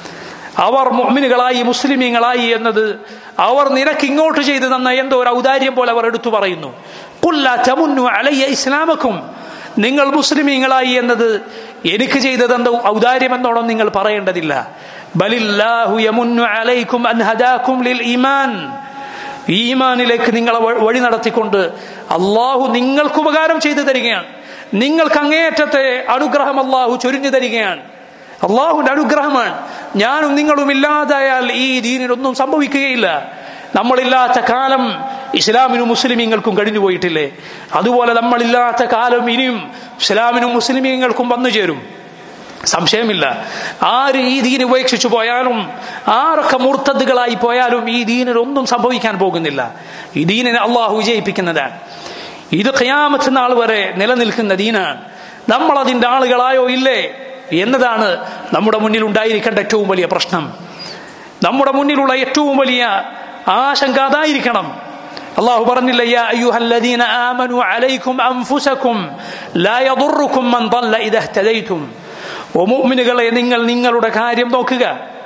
അവർ മുഅ്മിനുകളായി, മുസ്ലിമീങ്ങളായി എന്നത് അവർ നിനക്ക് ഇങ്ങോട്ട് ചെയ്തു തന്ന എന്തോ ഒരു ഔദാര്യം പോലെ അവർ എടുത്തു പറയുന്നു. ഖുൽ ലാ തമുന്നു അലയ്യ ഇസ്ലാമക്കും, നിങ്ങൾ മുസ്ലിമീങ്ങളായി എന്നത് എനിക്ക് ചെയ്തതെന്തോ ഔദാര്യം എന്നോണം നിങ്ങൾ പറയേണ്ടതില്ല. ബലില്ലാഹു യമുന്നു അലൈക്കും അൻ ഹദാക്കും ലിൽ ഈമാൻ, ഈമാനിലേക്ക് നിങ്ങളെ വഴി നടത്തിക്കൊണ്ട് അള്ളാഹു നിങ്ങൾക്ക് ഉപകാരം ചെയ്തു തരികയാണ്. നിങ്ങൾക്ക് അങ്ങേയറ്റത്തെ അനുഗ്രഹം അള്ളാഹു ചൊരിഞ്ഞു തരികയാണ്. അള്ളാഹുവിന്റെ അനുഗ്രഹമാണ്. ഞാനും നിങ്ങളും ഇല്ലാതായാൽ ഈ ദീനിനൊന്നും സംഭവിക്കുകയില്ല. നമ്മളില്ലാത്ത കാലം ഇസ്ലാമിനും മുസ്ലിമീങ്ങൾക്കും കഴിഞ്ഞു പോയിട്ടില്ലേ? അതുപോലെ നമ്മളില്ലാത്ത കാലം ഇനിയും ഇസ്ലാമിനും മുസ്ലിമീങ്ങൾക്കും വന്നു ചേരും, സംശയമില്ല. ആര് ഈ ദീൻ ഉപേക്ഷിച്ചു പോയാലും, ആരൊക്കെ മുർത്തദ്ദുകളായി പോയാലും ഈ ദീനിനൊന്നും സംഭവിക്കാൻ പോകുന്നില്ല. ഈ ദീനിനെ അള്ളാഹു വിജയിപ്പിക്കുന്നതാണ്. ഇത് ഖിയാമത്ത് നാൾ വരെ നിലനിൽക്കുന്ന ദീനാണ്. നമ്മൾ അതിന്റെ ആളുകളായോ ഇല്ലേ എന്നതാണ് നമ്മുടെ മുന്നിൽ ഉണ്ടായിരിക്കേണ്ട ഏറ്റവും വലിയ പ്രശ്നം. നമ്മുടെ മുന്നിലുള്ള ഏറ്റവും വലിയ ആശങ്ക അതായിരിക്കണം. അള്ളാഹു പറഞ്ഞില്ല, യാ അയ്യുഹല്ലദീന ആമനു അലൈക്കും അൻഫുസക്കും ലാ യദുറുക്കും മൻ ضل ഇദാ ഇഹ്തദൈതും. ഓ മുഅ്മിനുകളെ, നിങ്ങൾ നിങ്ങളുടെ കാര്യം നോക്കുക,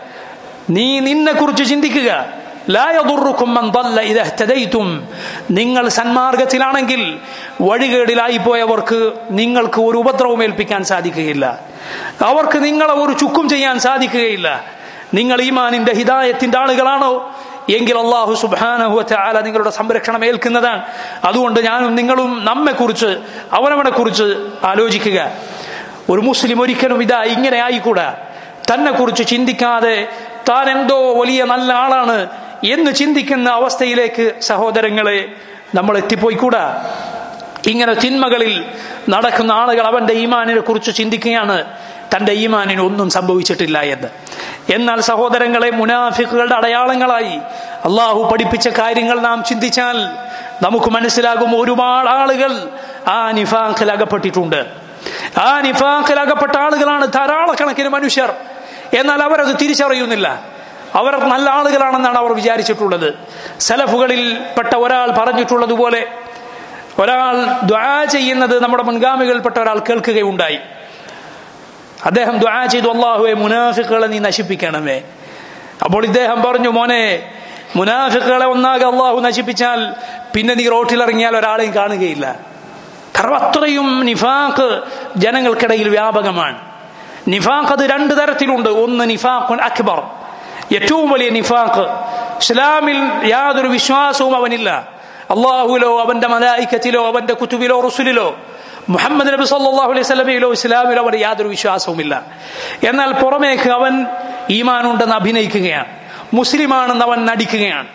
നീ നിന്നെ കുറിച്ച് ചിന്തിക്കുക. ലാ യദുറുക്കും മൻ ضل ഇദാ ഇഹ്തദൈതും. നിങ്ങൾ സന്മാർഗത്തിലാണെങ്കിൽ വഴികേടിലായി പോയവർക്ക് നിങ്ങൾക്ക് ഒരു ഉപദ്രവം ഏൽപ്പിക്കാൻ സാധിക്കുകയില്ല. അവർക്ക് നിങ്ങളെ ഒരു ചുക്കും ചെയ്യാൻ സാധിക്കുകയില്ല. നിങ്ങൾ ഈമാനിന്റെ ഹിദായത്തിന്റെ ആളുകളാണോ എങ്കിൽ അല്ലാഹു സുബ്ഹാനഹു വ തആല നിങ്ങളുടെ സംരക്ഷണം ഏൽക്കുന്നതാണ്. അതുകൊണ്ട് ഞാനും നിങ്ങളും നമ്മെക്കുറിച്ച്, അവനവനെ കുറിച്ച് ആലോചിക്കുക. ഒരു മുസ്ലിം ഒരിക്കലും ഇങ്ങനെ ആയിക്കൂടാ. തന്നെ കുറിച്ച് ചിന്തിക്കാതെ താൻ എന്തോ വലിയ നല്ല ആളാണ് എന്ന് ചിന്തിക്കുന്ന അവസ്ഥയിലേക്ക് സഹോദരങ്ങളെ നമ്മൾ എത്തിപ്പോയിക്കൂടാ. ഇങ്ങനെ തിന്മകളിൽ നടക്കുന്ന ആളുകൾ അവന്റെ ഈമാനിനെ കുറിച്ച് ചിന്തിക്കുകയാണ്, തന്റെ ഈമാനിന് ഒന്നും സംഭവിച്ചിട്ടില്ല എന്ന്. എന്നാൽ സഹോദരങ്ങളെ, മുനാഫിക്കുകളുടെ അടയാളങ്ങളായി അള്ളാഹു പഠിപ്പിച്ച കാര്യങ്ങൾ നാം ചിന്തിച്ചാൽ നമുക്ക് മനസ്സിലാകും, ഒരുപാട് ആളുകൾ ആ നിഫാഖിൽ അകപ്പെട്ടിട്ടുണ്ട്. ആ നിഫാഖിൽ അകപ്പെട്ട ആളുകളാണ് ധാരാളക്കണക്കിന് മനുഷ്യർ. എന്നാൽ അവരത് തിരിച്ചറിയുന്നില്ല. അവർ നല്ല ആളുകളാണെന്നാണ് അവർ വിചാരിച്ചിട്ടുള്ളത്. സലഫുകളിൽ പെട്ട ഒരാൾ പറഞ്ഞിട്ടുള്ളതുപോലെ, ഒരാൾ ദുആ ചെയ്യുന്നത് നമ്മുടെ മുൻഗാമികളിൽപ്പെട്ട ഒരാൾ കേൾക്കുകയുണ്ടായി. അദ്ദേഹം ദുആ ചെയ്തു, അല്ലാഹുവേ, മുനാഫിക്കുകളെ നീ നശിപ്പിക്കണമേ. അപ്പോൾ ഇദ്ദേഹം പറഞ്ഞു, മോനെ, മുനാഫിക്കുകളെ ഒന്നാകെ അള്ളാഹു നശിപ്പിച്ചാൽ പിന്നെ നീ റോട്ടിലിറങ്ങിയാൽ ഒരാളെയും കാണുകയില്ല. കാരണം അത്രയും നിഫാഖ് ജനങ്ങൾക്കിടയിൽ വ്യാപകമാണ്. നിഫാഖ് അത് രണ്ട് തരത്തിലുണ്ട്. ഒന്ന് നിഫാഖുൻ അക്ബർ, ഏറ്റവും വലിയ നിഫാഖ്. ഇസ്ലാമിൽ യാതൊരു വിശ്വാസവും അവനില്ല. അള്ളാഹുലോ അവന്റെ മലായിക്കത്തിലോ അവന്റെ കുതുബിലോ റസൂലിലോ മുഹമ്മദ് നബി സല്ലല്ലാഹു അലൈഹി വസല്ലമയിലോ ഇസ്ലാമിലോ അവന് യാതൊരു വിശ്വാസവുമില്ല. എന്നാൽ പുറമേക്ക് അവൻ ഈമാനുണ്ടെന്ന് അഭിനയിക്കുകയാണ്, മുസ്ലിമാണെന്ന് അവൻ നടിക്കുകയാണ്.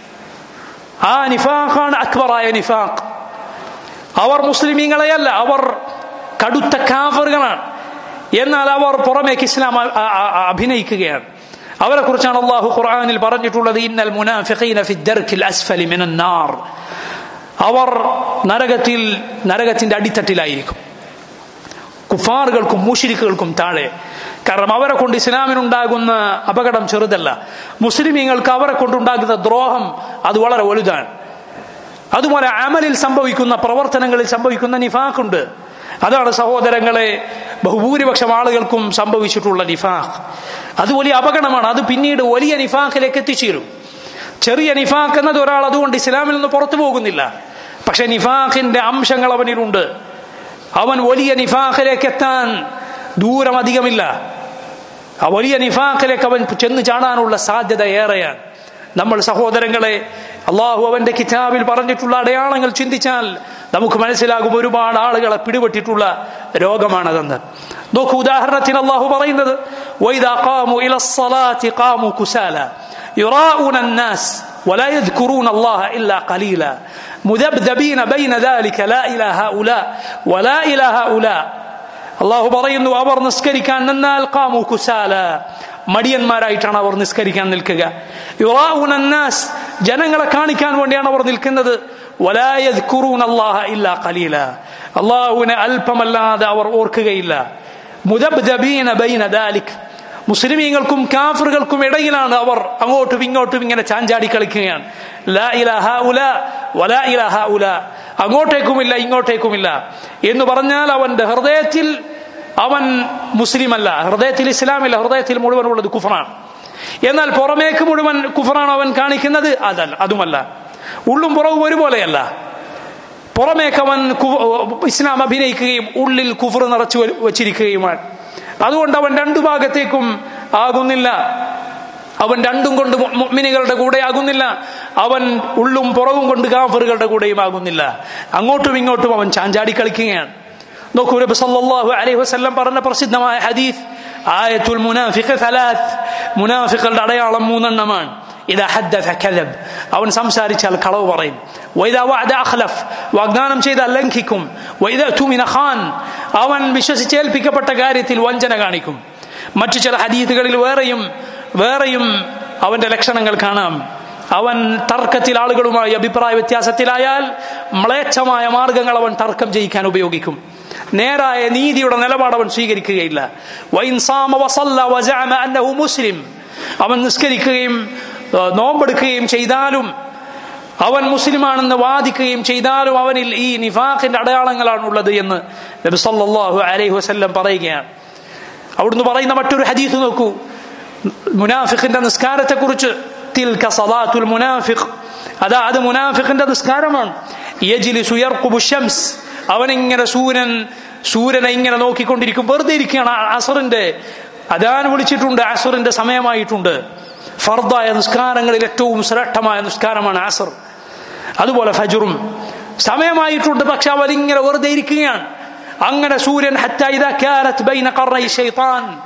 ആ നിഫാഖാണ് അക്ബറായ നിഫാഖ്. അവർ മുസ്ലിമീങ്ങളെയല്ല, അവർ കടുത്ത കാഫറുകളാണ്. എന്നാൽ അവർ പുറമേക്ക് ഇസ്ലാം അഭിനയിക്കുകയാണ്. അവരെ കുറിച്ചാണ് അല്ലാഹു ഖുർആനിൽ പറഞ്ഞിട്ടുള്ളത്, ഇന്നൽ മുനാഫിഖീന ഫി ദർക്കിൽ അസ്ഫലി മിനൻ നാർ. അവർ നരകത്തിന്റെ അടിത്തട്ടിലായിരിക്കും, കുഫാറുകൾക്കും മുശ്രിക്കുകൾക്കും താഴെ. കാരണം അവരെ കൊണ്ട് ഇസ്ലാമിനുണ്ടാകുന്ന അപകടം ചെറുതല്ല. മുസ്ലിമീങ്ങൾക്ക് അവരെ കൊണ്ടുണ്ടാകുന്ന ദ്രോഹം അത് വളരെ വലുതാണ്. അതുപോലെ അമലിൽ സംഭവിക്കുന്ന, പ്രവർത്തനങ്ങളിൽ സംഭവിക്കുന്ന നിഫാഖുണ്ട്. അതാണ് സഹോദരങ്ങളെ ബഹുഭൂരിപക്ഷം ആളുകൾക്കും സംഭവിച്ചിട്ടുള്ള നിഫാഖ്. അത് വലിയ അപകടമാണ്. അത് പിന്നീട് വലിയ നിഫാഖിലേക്ക് എത്തിച്ചേരും. ചെറിയ നിഫാഖ് എന്നത് ഒരാൾ അതുകൊണ്ട് ഇസ്ലാമിൽ നിന്ന് പുറത്തു പോകുന്നില്ല, പക്ഷെ നിഫാഖിന്റെ അംശങ്ങൾ അവനിലുണ്ട്. അവൻ വലിയ നിഫാഖിലേക്ക് എത്താൻ ദൂരം അധികമില്ല. ആ വലിയ നിഫാഖിലേക്ക് അവൻ ചെന്ന് ചാടാനുള്ള സാധ്യത ഏറെയാണ്. നമ്മൾ സഹോദരങ്ങളെ, അള്ളാഹു അവന്റെ കിതാബിൽ പറഞ്ഞിട്ടുള്ള അടയാളങ്ങൾ ചിന്തിച്ചാൽ നമുക്ക് മനസ്സിലാകും, ഒരുപാട് ആളുകളെ പിടിപെട്ടിട്ടുള്ള രോഗമാണതെന്ന്. നോക്കൂ, ഉദാഹരണത്തിന് അള്ളാഹു പറയുന്നത്, വൈദാ ഖാമു ഇലസ്സലാത്തി ഖാമു കുസാല യുറാഊന الناس ولا يذكرون الله الا قليلا مذبذبين بين ذلك لا اله هؤلاء ولا اله هؤلاء. അള്ളാഹു പറയുന്നു, അവർ നിസ്കരിക്കാൻ നിന്നാൽ ഖാമു കുസാല, മടിയന്മാരായിട്ടാണ് അവർ നിസ്കരിക്കാൻ നിൽക്കുക. യുറാഊന الناس, ജനങ്ങളെ കാണിക്കാൻ വേണ്ടിയാണ് അവർ നിൽക്കുന്നത്. ولا يذكرون الله الا قليلا, അള്ളാഹുവിനെ അല്പമല്ലാതെ അവർ ഓർക്കുകയില്ല. മുദബ്ദബീന ബൈന ذلك, മുസ്ലിമീങ്ങൾക്കും കാഫിറുകൾക്കും ഇടയിലാണ് അവർ അങ്ങോട്ടും ഇങ്ങോട്ടും ഇങ്ങനെ ചാഞ്ചാടി കളിക്കുകയാണ്. ലാ ഇലാഹ ഉലാ വലാ ഇലാഹ ഉലാ, അങ്ങോട്ടേക്കുമില്ല ഇങ്ങോട്ടേക്കുമില്ല എന്ന് പറഞ്ഞാൽ അവന്റെ ഹൃദയത്തിൽ അവൻ മുസ്ലിമല്ല, ഹൃദയത്തിൽ ഇസ്ലാമില്ല, ഹൃദയത്തിൽ മുഴുവൻ ഉള്ളത് കുഫറാണ്. എന്നാൽ പുറമേക്ക് മുഴുവൻ കുഫറാണ് അവൻ കാണിക്കുന്നത്, അതുമല്ല. ഉള്ളും പുറവും ഒരുപോലെയല്ല. പുറമേക്ക് അവൻ ഇസ്ലാം അഭിനയിക്കുകയും ഉള്ളിൽ കുഫർ നിറച്ചു വച്ചിരിക്കുകയുമാണ്. അതുകൊണ്ട് അവൻ രണ്ടു ഭാഗത്തേക്കും ആകുന്നില്ല. അവൻ രണ്ടും കൊണ്ട് മുഅ്മിനുകളുടെ കൂടെ ആകുന്നില്ല, അവൻ ഉള്ളും പുറവും കൊണ്ട് കാഫിറുകളുടെ കൂടെയും ആകുന്നില്ല. അങ്ങോട്ടും ഇങ്ങോട്ടും അവൻ ചാഞ്ചാടി കളിക്കുകയാണ്. നോക്കൂ, നബി സല്ലല്ലാഹു അലൈഹി വസല്ലം പറഞ്ഞ പ്രസിദ്ധമായ ഹദീസ്, ആയത്തുൽ മുനാഫിഖ് സലാത്ത്, മുനാഫിഖുകളുടെ അടയാളം 3 എണ്ണമാണ്. ഇദാ ഹദ്ദസ കദബ്, അവൻ സംസാരിച്ചാൽ കളവ് പറയും. വഇദാ വഅദ അഖ്ലഫ്, വാഗ്ദാനം ചെയ്താൽ ലംഘിക്കും. വഇദാ തുമിന ഖാൻ, അവൻ വിശ്വസിച്ചേൽപ്പിക്കപ്പെട്ട കാര്യത്തിൽ വഞ്ചന കാണിക്കും. മറ്റു ചില ഹദീസുകളിൽ വേറെയും അവന്റെ ലക്ഷണങ്ങൾ കാണാം. അവൻ തർക്കത്തിൽ ആളുകളുമായി അഭിപ്രായ വ്യത്യാസത്തിലായാൽ മ്ലേച്ഛമായ മാർഗങ്ങൾ അവൻ തർക്കം ജയിക്കാൻ ഉപയോഗിക്കും. നേരായ നീതിയുടെ നിലപാട് അവൻ സ്വീകരിക്കുകയില്ല. വഇൻ സാമ വസല്ല വസഅമ അന്നഹു മുസ്ലിം, അവൻ നിസ്കരിക്കുകയും നോമ്പെടുക്കുകയും ചെയ്താലും, അവൻ മുസ്ലിമാണെന്ന് വാദിക്കുകയും ചെയ്താലും അവനിൽ ഈ നിഫാഖിന്റെ അടയാളങ്ങളാണുള്ളത് എന്ന് നബി സല്ലല്ലാഹു അലൈഹി വസല്ലം പറയുകയാണ്. അവിടുന്ന് പറയുന്ന മറ്റൊരു ഹദീസ് നോക്കൂ, മുനാഫിഖിന്റെ നിസ്കാരത്തെ കുറിച്ച്. തിൽക സലാത്തുൽ മുനാഫിഖ്, അത് മുനാഫിഖിന്റെ നിസ്കാരമാണ്. യജ്ലിസു യർഖുബു ശംസ്, അവനിങ്ങനെ സൂര്യനെ ഇങ്ങനെ നോക്കിക്കൊണ്ടിരിക്കും, വെറുതെ ഇരിക്കുകയാണ്. അസറിന്റെ അദാൻ വിളിച്ചിട്ടുണ്ട്, അസറിന്റെ സമയമായിട്ടുണ്ട്. ഫർദായ നിസ്കാരങ്ങളിൽ ഏറ്റവും ശ്രേഷ്ഠമായ നിസ്കാരമാണ് അസർ. അതുപോലെ ഫജ്റും സമയമായിട്ടുണ്ട്, പക്ഷെ അവരിങ്ങനെ വെറുതെ ഇരിക്കുകയാണ്. അങ്ങനെ സൂര്യൻ ഹത്താ ഇദാ കാനത് ബൈന ഖർനൈ ശൈത്താൻ,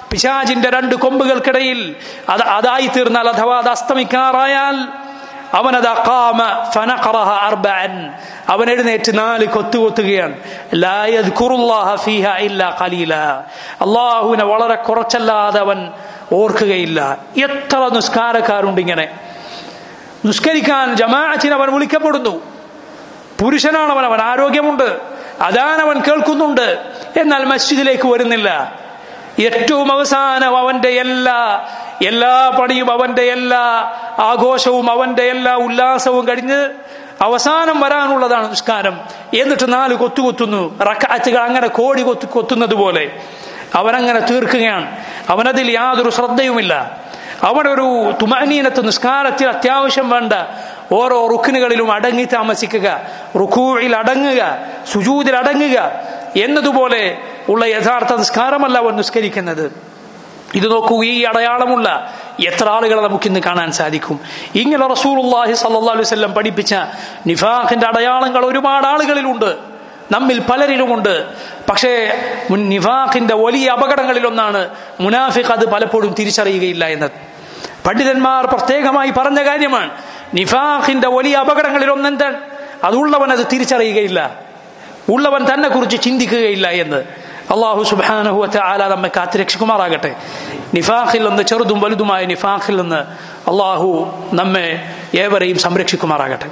പിശാചിന്റെ രണ്ട് കൊമ്പുകൾക്കിടയിൽ അതായി തീർന്നാൽ അഥവാ അത് അസ്തമിക്കാറായാൽ അവനത് ഖാമ ഫനഖറഹ അർബഅൻ, അവൻ എഴുന്നേറ്റ് 4 കൊത്തുകയാണ്. ലാ യദ്കുറുല്ലാഹ ഫീഹാ ഇല്ലാ ഖലീലാ, അല്ലാഹുവിനെ വളരെ കുറച്ചല്ലാതെ അവൻ ഓർക്കുകയില്ല. എത്ര നിസ്കാരക്കാരുണ്ട് ഇങ്ങനെ. നിസ്കരിക്കാൻ ജമാഅത്തിന് അവൻ വിളിക്കപ്പെടുന്നു, പുരുഷനാണ് അവൻ ആരോഗ്യമുണ്ട്, അദാൻ അവൻ കേൾക്കുന്നുണ്ട്, എന്നാൽ മസ്ജിദിലേക്ക് വരുന്നില്ല. ഏറ്റവും അവസാനം അവന്റെ എല്ലാ പണിയും അവന്റെ എല്ലാ ആഘോഷവും അവന്റെ എല്ലാ ഉല്ലാസവും കഴിഞ്ഞ് അവസാനം വരാനുള്ളതാണ് നിസ്കാരം. എന്നിട്ട് 4 കൊത്തുന്നു. റക്അത്തുകൾ അങ്ങനെ കോടി കൊത്തുന്നത് പോലെ അവനങ്ങനെ തീർക്കുകയാണ്. അവനതിൽ യാതൊരു ശ്രദ്ധയുമില്ല. അവനൊരു തുമഅനീനത്ത് നിസ്കാരത്തിൽ അത്യാവശ്യം വേണ്ട ഓരോ റുക്നുകളിലും അടങ്ങി താമസിക്കുക, റുകൂഇൽ അടങ്ങുക, സുജൂദിൽ അടങ്ങുക എന്നതുപോലെ ഉള്ള യഥാർത്ഥ നിസ്കാരമല്ല അവൻ നിസ്കരിക്കുന്നത്. ഇത് നോക്കൂ, ഈ അടയാളമുള്ള എത്ര ആളുകളെ നമുക്കിന്ന് കാണാൻ സാധിക്കും. ഇങ്ങനെ റസൂലുള്ളാഹി സ്വല്ലല്ലാഹു അലൈഹി വസല്ലം പഠിപ്പിച്ച നിഫാഖിന്റെ അടയാളങ്ങൾ ഒരുപാട് ആളുകളിലുണ്ട്, നമ്മിൽ പലരിലുമുണ്ട്. പക്ഷേ നിഫാഖിന്റെ വലിയ അപകടങ്ങളിലൊന്നാണ് മുനാഫിഖ് അത് പലപ്പോഴും തിരിച്ചറിയുകയില്ല എന്നത്. പണ്ഡിതന്മാർ പ്രത്യേകമായി പറഞ്ഞ കാര്യമാണ്. നിഫാഖിന്റെ വലിയ അപകടങ്ങളിൽ ഒന്നെന്താണ്? അതുള്ളവൻ അത് തിരിച്ചറിയുകയില്ല, ഉള്ളവൻ തന്നെ കുറിച്ച് ചിന്തിക്കുകയില്ല എന്ന്. അല്ലാഹു സുബ്ഹാനഹു വ തആല നമ്മെ കാത്തുരക്ഷിക്കുമാറാകട്ടെ. നിഫാഖിൽ നിന്ന്, ചെറുതും വലുതുമായ നിഫാഖിൽ നിന്ന് അല്ലാഹു നമ്മെ ഏവരെയും സംരക്ഷിക്കുമാറാകട്ടെ.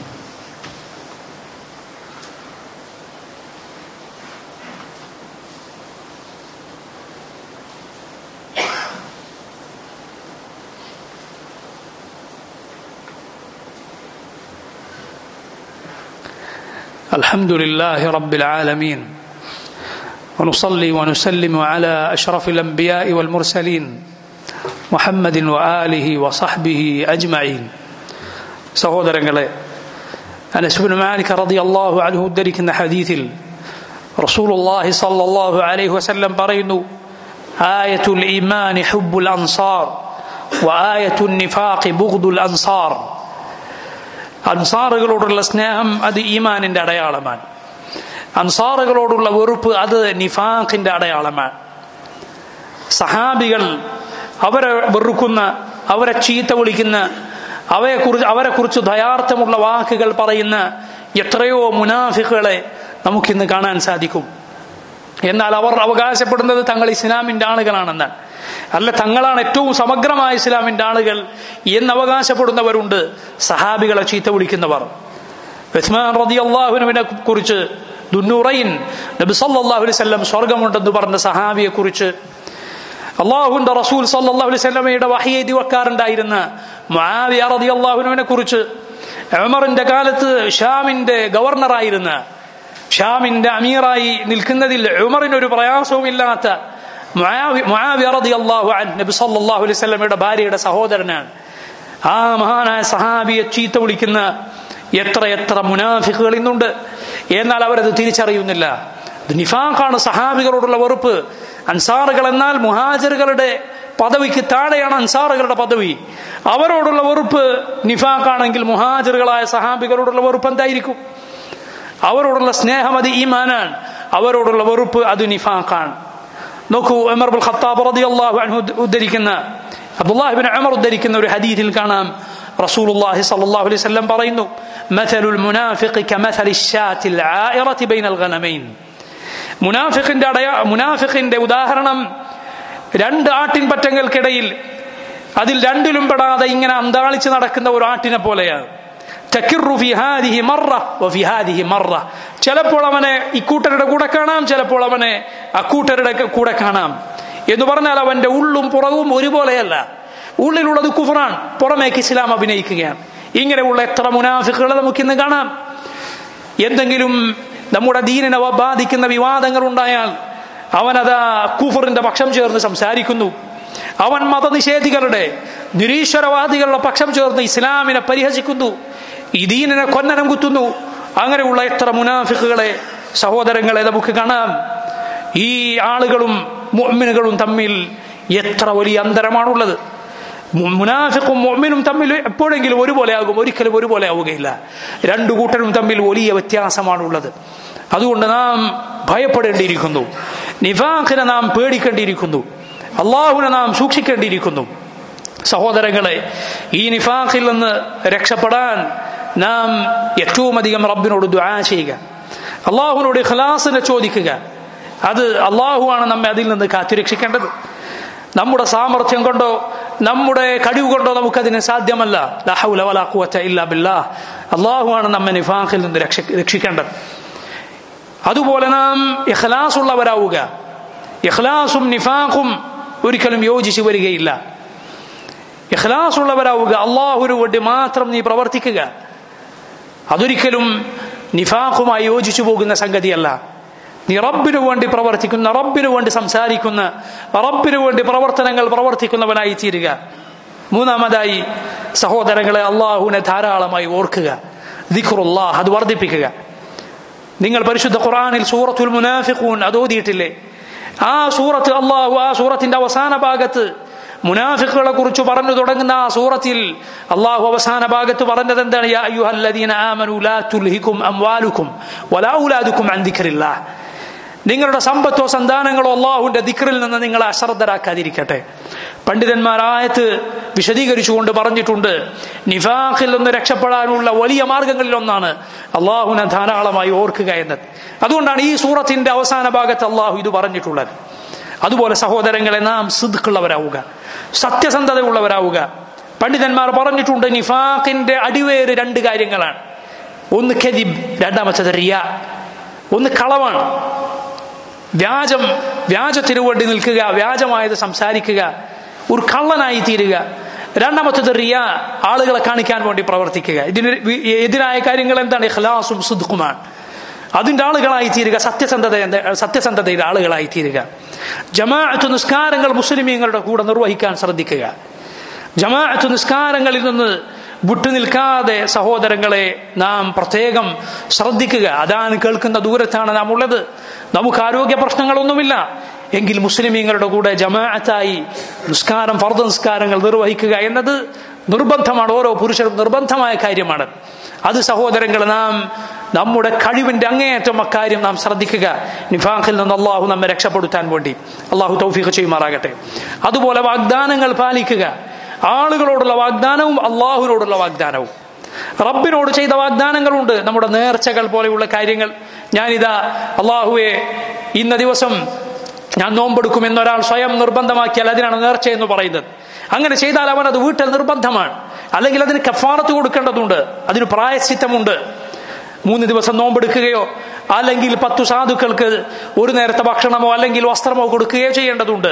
الحمد لله رب العالمين ونصلي ونسلم على أشرف الأنبياء والمرسلين محمد وآله وصحبه أجمعين. സഹോദരങ്ങളെ, അനസ് ഇബ്നു മാലിക് റളിയല്ലാഹു അൻഹു ഉദ്ധരിക്കുന്ന ഹദീസിൽ റസൂലുള്ളാഹി സ്വല്ലല്ലാഹു അലൈഹി വസല്ലം പറയുന്നു, ആയത്തുൽ ഈമാനി ഹുബ്ബുൽ അൻസാർ വആയത്തുൻ നിഫാഖി ബുഗ്ദുൽ അൻസാർ. അൻസാറുകളോടുള്ള സ്നേഹം അത് ഈമാനിന്റെ അടയാളമാണ്, അൻസാറുകളോടുള്ള വെറുപ്പ് അത് നിഫാഖിന്റെ അടയാളമാണ്. സഹാബികൾ അവരെ വെറുക്കുന്ന, അവരെ ചീത്ത വിളിക്കുന്ന, അവരെ കുറിച്ച് ദയാർത്ഥമുള്ള വാക്കുകൾ പറയുന്ന എത്രയോ മുനാഫിഖുകളെ നമുക്കിന്ന് കാണാൻ സാധിക്കും. എന്നാൽ അവർ അവകാശപ്പെടുന്നത് തങ്ങൾ ഇസ്ലാമിന്റെ ആളുകളാണെന്നാണ്. അല്ല, തങ്ങളാണ് ഏറ്റവും സമഗ്രമായ ഇസ്ലാമിന്റെ ആളുകൾ എന്ന് അവകാശപ്പെടുന്നവരുണ്ട്. സഹാബികളെ ചീത്ത വിളിക്കുന്നവർ. ഉസ്മാൻ റളിയല്ലാഹു അൻഹുവിനെ കുറിച്ച് ദുന്നൂറൈൻ നബി സല്ലല്ലാഹു അലൈഹി വസല്ലം സ്വർഗ്ഗമുണ്ടെന്ന് പറഞ്ഞ സഹാബിയെ കുറിച്ച് അല്ലാഹുവിന്റെ റസൂൽ സല്ലല്ലാഹു അലൈഹി വസല്ലമയുടെ വഹി എഴുതി വെക്കാറുണ്ടായിരുന്ന മുആവിയ റളിയല്ലാഹു അൻഹുവിനെ കുറിച്ച്, ഉമറിന്റെ കാലത്ത് ഷാമിന്റെ ഗവർണറായിരുന്ന, ഷാമിന്റെ അമീറായി നിൽക്കുന്നതിൽ ഉമറിനൊരു പ്രയാസവുമില്ലാത്ത മുആവിയ റളിയല്ലാഹു അൻഹു നബി സല്ലല്ലാഹു അലൈഹി വസല്ലമയുടെ ഭാര്യയുടെ സഹോദരനാണ്. ആ മഹാനായ സഹാബിയെ ചീത്ത വിളിക്കുന്ന എത്ര മുനാഫിഖുകൾ ഇന്നുണ്ട്. എന്നാൽ അവരത് തിരിച്ചറിയുന്നില്ല. നിഫാഖാണ് സഹാബികളോടുള്ള വെറുപ്പ്. അൻസാറുകൾ എന്നാൽ മുഹാജിറുകളുടെ പദവിക്ക് താഴെയാണ് അൻസാറുകളുടെ പദവി. അവരോടുള്ള വെറുപ്പ് നിഫാഖാണെങ്കിൽ മുഹാജിറുകളായ സഹാബികളോടുള്ള വെറുപ്പ് എന്തായിരിക്കും? അവരോടുള്ള സ്നേഹം അത് ഈമാനാണ്, അവരോടുള്ള വെറുപ്പ് അത് നിഫാഖാണ്. നോക്കൂ, ഉമർ ഇബ്നുൽ ഖത്താബ് റളിയല്ലാഹു അൻഹു ഉദ്ധരിക്കുന്ന, അബ്ദുല്ലാഹ് ഇബ്നു ഉമർ ഉദ്ധരിക്കുന്ന ഒരു ഹദീസിൽ കാണാം, റസൂലുള്ളാഹി സ്വല്ലല്ലാഹു അലൈഹി വസല്ലം പറയുന്നു, മസലുൽ മുനാഫിഖി കമസലി ശാത്തിൽ ആയിറതി ബൈനൽ ഗനമൈൻ. മുനാഫിഖിന്റെ ഉദാഹരണം 2 ആട്ടിൻപറ്റങ്ങൾക്കിടയിൽ അതിൽ രണ്ടിലും പെടാതെ ഇങ്ങനെ അന്താളിച്ച് നടക്കുന്ന ഒരു ആട്ടിനെ പോലെയാണ്. തകിറു ഫി ഹാദിഹി മറ വഫി ഹാദിഹി മറ. ചിലപ്പോൾ അവനെ ഇക്കൂട്ടരുടെ കൂടെ കാണാം, ചിലപ്പോൾ അവനെ അക്കൂട്ടരുടെ കൂടെ കാണാം. എന്ന് പറഞ്ഞാൽ അവന്റെ ഉള്ളും പുറവും ഒരുപോലെയല്ല. ഉള്ളിലുള്ളത് കുഫറാണ്, പുറമേക്ക് ഇസ്ലാം അഭിനയിക്കുകയാണ്. ഇങ്ങനെയുള്ള എത്ര മുനാഫിഖുകളെ നമുക്കിന്ന് കാണാം. എന്തെങ്കിലും നമ്മുടെ ദീനിനെ ബാധിക്കുന്ന വിവാദങ്ങൾ ഉണ്ടായാൽ അവനതാ കുഫറിന്റെ പക്ഷം ചേർന്ന് സംസാരിക്കുന്നു. അവൻ മതനിഷേധികളുടെ, നിരീശ്വരവാദികളുടെ പക്ഷം ചേർന്ന് ഇസ്ലാമിനെ പരിഹസിക്കുന്നു, ഈ ദീനിനെ കൊന്നനം കുത്തുന്നു. അങ്ങനെയുള്ള എത്ര മുനാഫിഖുകളെ, സഹോദരങ്ങളെ നമുക്ക് കാണാം. ഈ ആളുകളും മുഅ്മിനുകളും തമ്മിൽ എത്ര വലിയ അന്തരമാണുള്ളത്. മുനാഫിഖും മുഅ്മിനും തമ്മിൽ എപ്പോഴെങ്കിലും ഒരുപോലെ ആകും, ഒരിക്കലും ഒരുപോലെ ആവുകയില്ല. 2 കൂട്ടരും തമ്മിൽ വലിയ വ്യത്യാസമാണുള്ളത്. അതുകൊണ്ട് നാം ഭയപ്പെടേണ്ടിയിരിക്കുന്നു, നിഫാഖിനെ നാം പേടിക്കേണ്ടിയിരിക്കുന്നു. അള്ളാഹുവിനെ നാം സൂക്ഷിക്കേണ്ടിയിരിക്കുന്നു. സഹോദരങ്ങളെ, ഈ നിഫാഖിൽ നിന്ന് രക്ഷപ്പെടാൻ നാം ഏറ്റവും അധികം റബ്ബിനോട് ദുആ ചെയ്യുക, അള്ളാഹുവിനോട് ഇഖ്ലാസിനെ ചോദിക്കുക. അത് അള്ളാഹുവാണ് നമ്മെ അതിൽ നിന്ന് കാത്തുരക്ഷിക്കേണ്ടത്. നമ്മുടെ സാമർഥ്യം കൊണ്ടോ നമ്മുടെ കഴിവ് കൊണ്ടോ നമുക്കതിന് സാധ്യമല്ല. ലാ ഹൗല വലാ ഖുവത ഇല്ലാ ബില്ലാഹ്. അള്ളാഹുവാണ് നമ്മെ നിഫാഖിൽ നിന്ന് രക്ഷിക്കേണ്ടത്. അതുപോലെ നാം ഇഖ്ലാസ് ഉള്ളവരാവുക. ഇഖ്ലാസും നിഫാഖും ഒരിക്കലും യോജിച്ചു വരികയില്ല. ഇഖ്ലാസ് ഉള്ളവരാവുക, അള്ളാഹുവിന് വേണ്ടി മാത്രം നീ പ്രവർത്തിക്കുക. അതൊരിക്കലും നിഫാഖുമായി യോജിച്ചു പോകുന്ന സംഗതിയല്ല. നീ റബ്ബിനു വേണ്ടി പ്രവർത്തിക്കുന്ന, റബ്ബിനു വേണ്ടി സംസാരിക്കുന്ന, റബ്ബിനു വേണ്ടി പ്രവർത്തനങ്ങൾ പ്രവർത്തിക്കുന്നവനായി തീരുക. മൂന്നാമതായി സഹോദരങ്ങളെ, അള്ളാഹുവിനെ ധാരാളമായി ഓർക്കുക. ദിക്റുല്ലാഹ്, അത് വർദ്ധിപ്പിക്കുക. നിങ്ങൾ പരിശുദ്ധ ഖുർആനിൽ സൂറത്തുൽ മുനാഫിഖൂൻ അത് ഓതിയിട്ടില്ലേ? ആ സൂറത്ത് അള്ളാഹു ആ സൂറത്തിന്റെ അവസാന ഭാഗത്ത് മുനാഫിഖുകളെ കുറിച്ച് പറഞ്ഞു തുടങ്ങുന്ന ആ സൂറത്തിൽ അള്ളാഹു അവസാന ഭാഗത്ത് പറഞ്ഞത് എന്താണ്? യാ അയ്യുഹല്ലദീന ആമനൂ ലാ തുൽഹികും അംവാലുകും വലാ ഔലാദുകും അൻ ദിക്രില്ലാഹ്. നിങ്ങളുടെ സമ്പത്തോ സന്താനങ്ങളോ അള്ളാഹുവിന്റെ ദിക്റിൽ നിന്ന് നിങ്ങളെ അശ്രദ്ധരാക്കാതിരിക്കട്ടെ. പണ്ഡിതന്മാർ ആയത്ത് വിശദീകരിച്ചുകൊണ്ട് പറഞ്ഞിട്ടുണ്ട്, നിഫാഖിൽ നിന്ന് രക്ഷപ്പെടാനുള്ള വലിയ മാർഗങ്ങളിൽ ഒന്നാണ് അള്ളാഹുവിനെ ധാരാളമായി ഓർക്കുക എന്നത്. അതുകൊണ്ടാണ് ഈ സൂറത്തിന്റെ അവസാന ഭാഗത്ത് അള്ളാഹു ഇത് പറഞ്ഞിട്ടുള്ളത്. അതുപോലെ സഹോദരങ്ങളെ, നാം സിദ്ഖുള്ളവരാവുക, സത്യസന്ധത ഉള്ളവരാവുക. പണ്ഡിതന്മാർ പറഞ്ഞിട്ടുണ്ട്, നിഫാഖിന്റെ അടിവേര് രണ്ട് കാര്യങ്ങളാണ്. ഒന്ന് കദിബ്, രണ്ടാമത്തത് റിയാ. ഒന്ന് കളവാണ്, വ്യാജത്തിനു വേണ്ടി നിൽക്കുക, വ്യാജമായത് സംസാരിക്കുക, ഒരു കള്ളനായി തീരുക. രണ്ടാമത്തത് റിയാ, ആളുകളെ കാണിക്കാൻ വേണ്ടി പ്രവർത്തിക്കുക. ഇതിന് എതിരായ കാര്യങ്ങൾ എന്താണ്? ഇഖ്ലാസും സിദ്ഖുമാണ്. അതിന്റെ ആളുകളായി തീരുക, സത്യസന്ധതയുടെ ആളുകളായി തീരുക. ജമാഅത്ത് നിസ്കാരങ്ങൾ മുസ്ലിമീങ്ങളുടെ കൂടെ നിർവഹിക്കാൻ ശ്രദ്ധിക്കുക. ജമാഅത്ത് നിസ്കാരങ്ങളിൽ നിന്ന് വിട്ടുനിൽക്കാതെ സഹോദരങ്ങളെ നാം പ്രത്യേകം ശ്രദ്ധിക്കുക. അതാണ് കേൾക്കുന്ന ദൂരത്താണ് നാം ഉള്ളത്. നമുക്ക് ആരോഗ്യ പ്രശ്നങ്ങളൊന്നുമില്ല എങ്കിൽ മുസ്ലിമീങ്ങളുടെ കൂടെ ജമാഅത്തായി നിസ്കാരം, ഫർദ് നിസ്കാരങ്ങൾ നിർവഹിക്കുക എന്നത് നിർബന്ധമാണ്. ഓരോ പുരുഷനും നിർബന്ധമായ കാര്യമാണ്. അത് സഹോദരങ്ങൾ, നാം നമ്മുടെ കഴിവിന്റെ അങ്ങേയറ്റം അക്കാര്യം നാം ശ്രദ്ധിക്കുക. നിഫാഖിൽ നിന്ന് അള്ളാഹു നമ്മെ രക്ഷപ്പെടുത്താൻ വേണ്ടി അള്ളാഹു തൗഫീഖ് ചെയ്യുമാറാകട്ടെ. അതുപോലെ വാഗ്ദാനങ്ങൾ പാലിക്കുക. ആളുകളോടുള്ള വാഗ്ദാനവും അള്ളാഹുവിനോടുള്ള വാഗ്ദാനവും. റബ്ബിനോട് ചെയ്ത വാഗ്ദാനങ്ങളുണ്ട്, നമ്മുടെ നേർച്ചകൾ പോലെയുള്ള കാര്യങ്ങൾ. ഞാനിതാ അള്ളാഹുവെ ഇന്ന ദിവസം ഞാൻ നോമ്പെടുക്കും എന്നൊരാൾ സ്വയം നിർബന്ധമാക്കിയാൽ അതിനാണ് നേർച്ച എന്ന് പറയുന്നത്. അങ്ങനെ ചെയ്താൽ അവൻ അത് വീട്ടൽ നിർബന്ധമാണ്. അല്ലെങ്കിൽ അതിന് കഫാറത്ത് കൊടുക്കേണ്ടതുണ്ട്, അതിന് പ്രായശ്ചിത്തമുണ്ട്. 3 ദിവസം നോമ്പെടുക്കുകയോ അല്ലെങ്കിൽ 10 സാധുക്കൾക്ക് ഒരു നേരത്തെ ഭക്ഷണമോ അല്ലെങ്കിൽ വസ്ത്രമോ കൊടുക്കുകയോ ചെയ്യേണ്ടതുണ്ട്.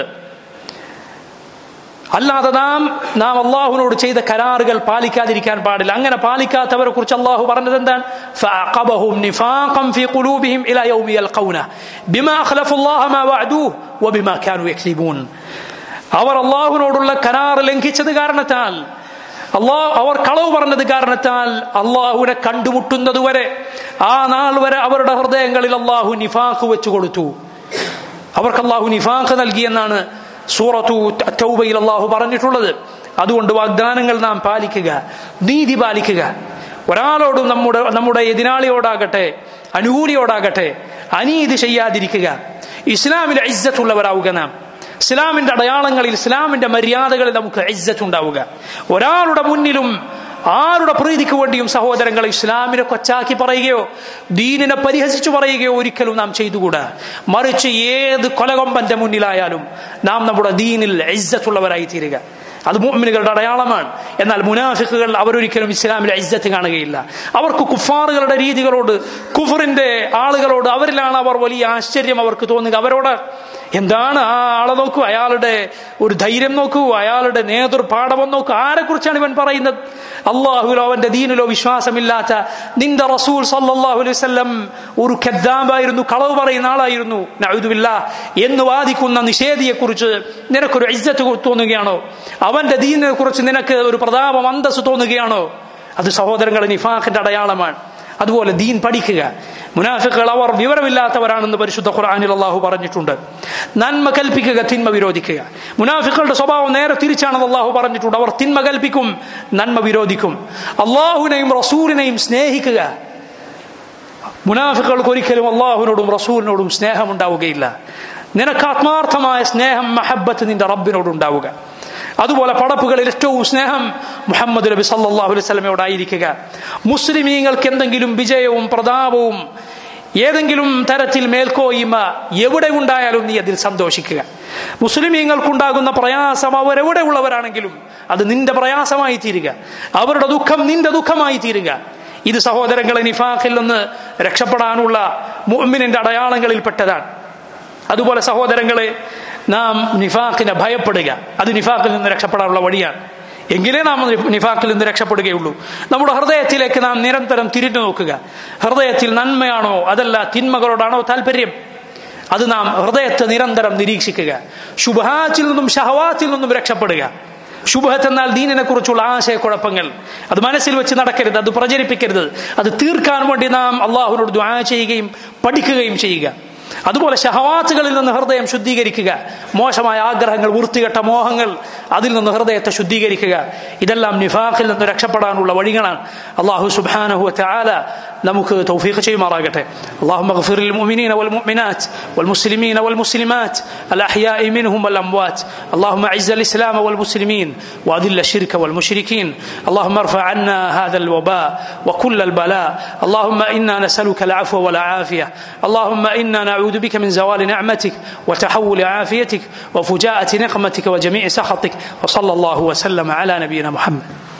അല്ലാതെ നാം അള്ളാഹുവിനോട് ചെയ്ത കരാറുകൾ പാലിക്കാതിരിക്കാൻ പാടില്ല. അങ്ങനെ പാലിക്കാത്തവരെ കുറിച്ച് അള്ളാഹു പറഞ്ഞത് എന്താണ്? ഫഅഖബഹും നിഫാഖൻ ഫീ ഖുലൂബിഹിം ഇലാ യൗമി യൽഖൗന ബിമാ അഖ്ലഫുല്ലാഹ മാ വഅദൂഹു വബിമാ കാനൂ യക്സിബൂൻ. അവർ അള്ളാഹുവിനോടുള്ള കരാർ ലംഘിച്ചത് കാരണത്താൽ, അവർ കളവ് പറഞ്ഞത് കാരണത്താൽ അള്ളാഹുവിനെ കണ്ടുമുട്ടുന്നതുവരെ, ആ നാൾ വരെ അവരുടെ ഹൃദയങ്ങളിൽ അള്ളാഹു നിഫാഖ് വെച്ചു കൊടുത്തു. അവർക്ക് അള്ളാഹു നിഫാഖ് നൽകിയെന്നാണ് സൂറത്തു തൗബയിൽ അള്ളാഹു പറഞ്ഞിട്ടുള്ളത്. അതുകൊണ്ട് വാഗ്ദാനങ്ങൾ നാം പാലിക്കുക, നീതി പാലിക്കുക. ഒരാളോടും നമ്മുടെ എതിരാളിയോടാകട്ടെ അനുകൂലിയോടാകട്ടെ അനീതി ചെയ്യാതിരിക്കുക. ഇസ്ലാമിലെ ഇസ്സത്തുള്ളവരാവുക. നാം ഇസ്ലാമിന്റെ അടയാളങ്ങളിൽ, ഇസ്ലാമിന്റെ മര്യാദകളിൽ നമുക്ക് ഇസ്സത്ത് ഉണ്ടാവുക. ഒരാളുടെ മുന്നിലും ആരുടെ പ്രീതിക്ക് വേണ്ടിയും സഹോദരങ്ങളെ ഇസ്ലാമിനെ കൊച്ചാക്കി പറയുകയോ ദീനിനെ പരിഹസിച്ചു പറയുകയോ ഒരിക്കലും നാം ചെയ്തുകൂടാ. മറിച്ച് ഏത് കൊലകൊമ്പന്റെ മുന്നിലായാലും നാം നമ്മുടെ ദീനിൽ ഇസ്സത്തുള്ളവരായി തീരുക. അത് മുഅ്മിനുകളുടെ അടയാളമാണ്. എന്നാൽ മുനാഫിഖുകൾ അവരൊരിക്കലും ഇസ്ലാമിലെ ഇസ്സത്ത് കാണുകയില്ല. അവർക്ക് കുഫാറുകളുടെ രീതികളോട്, കുഫറിന്റെ ആളുകളോട് അവരിലാണ് അവർ വലിയ ആശ്ചര്യം അവർക്ക് തോന്നുക. അവരോട് എന്താണ് ആ ആളെ നോക്കൂ, അയാളുടെ ഒരു ധൈര്യം നോക്കൂ, അയാളുടെ നേതൃപാഠം നോക്കൂ. ആരെക്കുറിച്ചാണ് ഇവൻ പറയുന്നത്? അള്ളാഹുലോ അവന്റെ ദീനിലോ വിശ്വാസമില്ലാത്ത നിന്റെ റസൂൽ സല്ലല്ലാഹു അലൈഹി വസല്ലം ഒരു കദ്ദാബായിരുന്നു, കളവ് പറയുന്ന ആളായിരുന്നു, നഊദു ബില്ലാഹ് എന്ന് വാദിക്കുന്ന നിഷേധിയെ കുറിച്ച് നിനക്കൊരു ഇസ്സത്ത് തോന്നുകയാണോ? അവന്റെ ദീനിനെ കുറിച്ച് നിനക്ക് ഒരു പ്രതാപം, അന്തസ്സ് തോന്നുകയാണോ? അത് സഹോദരങ്ങളെ നിഫാഖിന്റെ അടയാളമാണ്. അതുപോലെ ദീൻ പഠിക്കുക. മുനാഫിഖുകൾ അവർ വിവരമില്ലാത്തവരാണെന്ന് പരിശുദ്ധ ഖുർആനിൽ അല്ലാഹു പറഞ്ഞിട്ടുണ്ട്. നന്മ കൽപ്പിക്കുക, തിന്മ വിരോധിക്കുക. മുനാഫിഖുകളുടെ സ്വഭാവം നേരെ തിരിച്ചാണെന്ന് അല്ലാഹു പറഞ്ഞിട്ടുണ്ട്. അവർ തിന്മ കൽപ്പിക്കും, നന്മ വിരോധിക്കും. അല്ലാഹുവിനെയും റസൂലിനെയും സ്നേഹിക്കുക. മുനാഫിഖുകൾക്ക് ഒരിക്കലും അല്ലാഹുവിനോടും റസൂലിനോടും സ്നേഹമുണ്ടാവുകയില്ല. നിനക്ക് ആത്മാർത്ഥമായ സ്നേഹം മഹബ്ബത്ത് നിന്റെ റബ്ബിനോടുണ്ടാവുക. അതുപോലെ പടപ്പുകളിൽ ഏറ്റവും സ്നേഹം മുഹമ്മദ് നബി സല്ലല്ലാഹു അലൈഹി വസല്ലമയോടായിരിക്കുക. മുസ്ലിമീങ്ങൾക്ക് എന്തെങ്കിലും വിജയവും പ്രതാപവും ഏതെങ്കിലും തരത്തിൽ മേൽക്കോയ്മ എവിടെ ഉണ്ടായാലും നീ അതിൽ സന്തോഷിക്കുക. മുസ്ലിമീങ്ങൾക്കുണ്ടാകുന്ന പ്രയാസം അവരെവിടെ ഉള്ളവരാണെങ്കിലും അത് നിന്റെ പ്രയാസമായി തീരുക, അവരുടെ ദുഃഖം നിന്റെ ദുഃഖമായി തീരുക. ഇത് സഹോദരങ്ങളെ നിഫാഖിൽ നിന്ന് രക്ഷപ്പെടാനുള്ള മുഅ്മിനിന്റെ അടയാളങ്ങളിൽപ്പെട്ടതാണ്. അതുപോലെ സഹോദരങ്ങളെ, നാം നിഫാഖിനെ ഭയപ്പെടുക, അത് നിഫാഖിൽ നിന്ന് രക്ഷപ്പെടാനുള്ള വഴിയാണ്. എങ്കിലേ നാം നിഫാഖിൽ നിന്ന് രക്ഷപ്പെടുകയുള്ളൂ. നമ്മുടെ ഹൃദയത്തിലേക്ക് നാം നിരന്തരം തിരിഞ്ഞു നോക്കുക. ഹൃദയത്തിൽ നന്മയാണോ അതല്ല തിന്മകളോടാണോ താല്പര്യം, അത് നാം ഹൃദയത്തെ നിരന്തരം നിരീക്ഷിക്കുക. ശുബ്ഹാത്തിൽ നിന്നും ഷഹവാത്തിൽ നിന്നും രക്ഷപ്പെടുക. ശുബ്ഹത്ത് എന്നാൽ ദീനിനെ കുറിച്ചുള്ള ആശയക്കുഴപ്പങ്ങൾ, അത് മനസ്സിൽ വെച്ച് നടക്കരുത്, അത് പ്രചരിപ്പിക്കരുത്. അത് തീർക്കാൻ വേണ്ടി നാം അള്ളാഹുവിനോട് ദുആ ചെയ്യുകയും പഠിക്കുകയും ചെയ്യുക. അതുപോലെ ഷഹവാത്തുകളിൽ നിന്ന് ഹൃദയം ശുദ്ധീകരിക്കുക. മോശമായ ആഗ്രഹങ്ങൾ, വൃത്തികെട്ട മോഹങ്ങൾ, അതിൽ നിന്ന് ഹൃദയത്തെ ശുദ്ധീകരിക്കുക. ഇതെല്ലാം നിഫാഖിൽ നിന്ന് രക്ഷപ്പെടാനുള്ള വഴികളാണ്. അല്ലാഹു സുബ്ഹാനഹു വ തആല നമുക്ക് തൗഫീഖ് ചെയ്യുമാറാകട്ടെ. اللهم اغفر للمؤمنين والمؤمنات والمسلمين والمسلمات الأحياء منهم والأموات. اللهم أعز الإسلام والمسلمين وأذل الشرك والمشركين. اللهم ارفع عنا هذا الوباء وكل البلاء. اللهم إنا نسألك العفو والعافية. اللهم إنا نعوذ بك من زوال نعمتك وتحول عافيتك وفجاءة نقمتك وجميع سخطك. وصلى الله وسلم على نبينا محمد.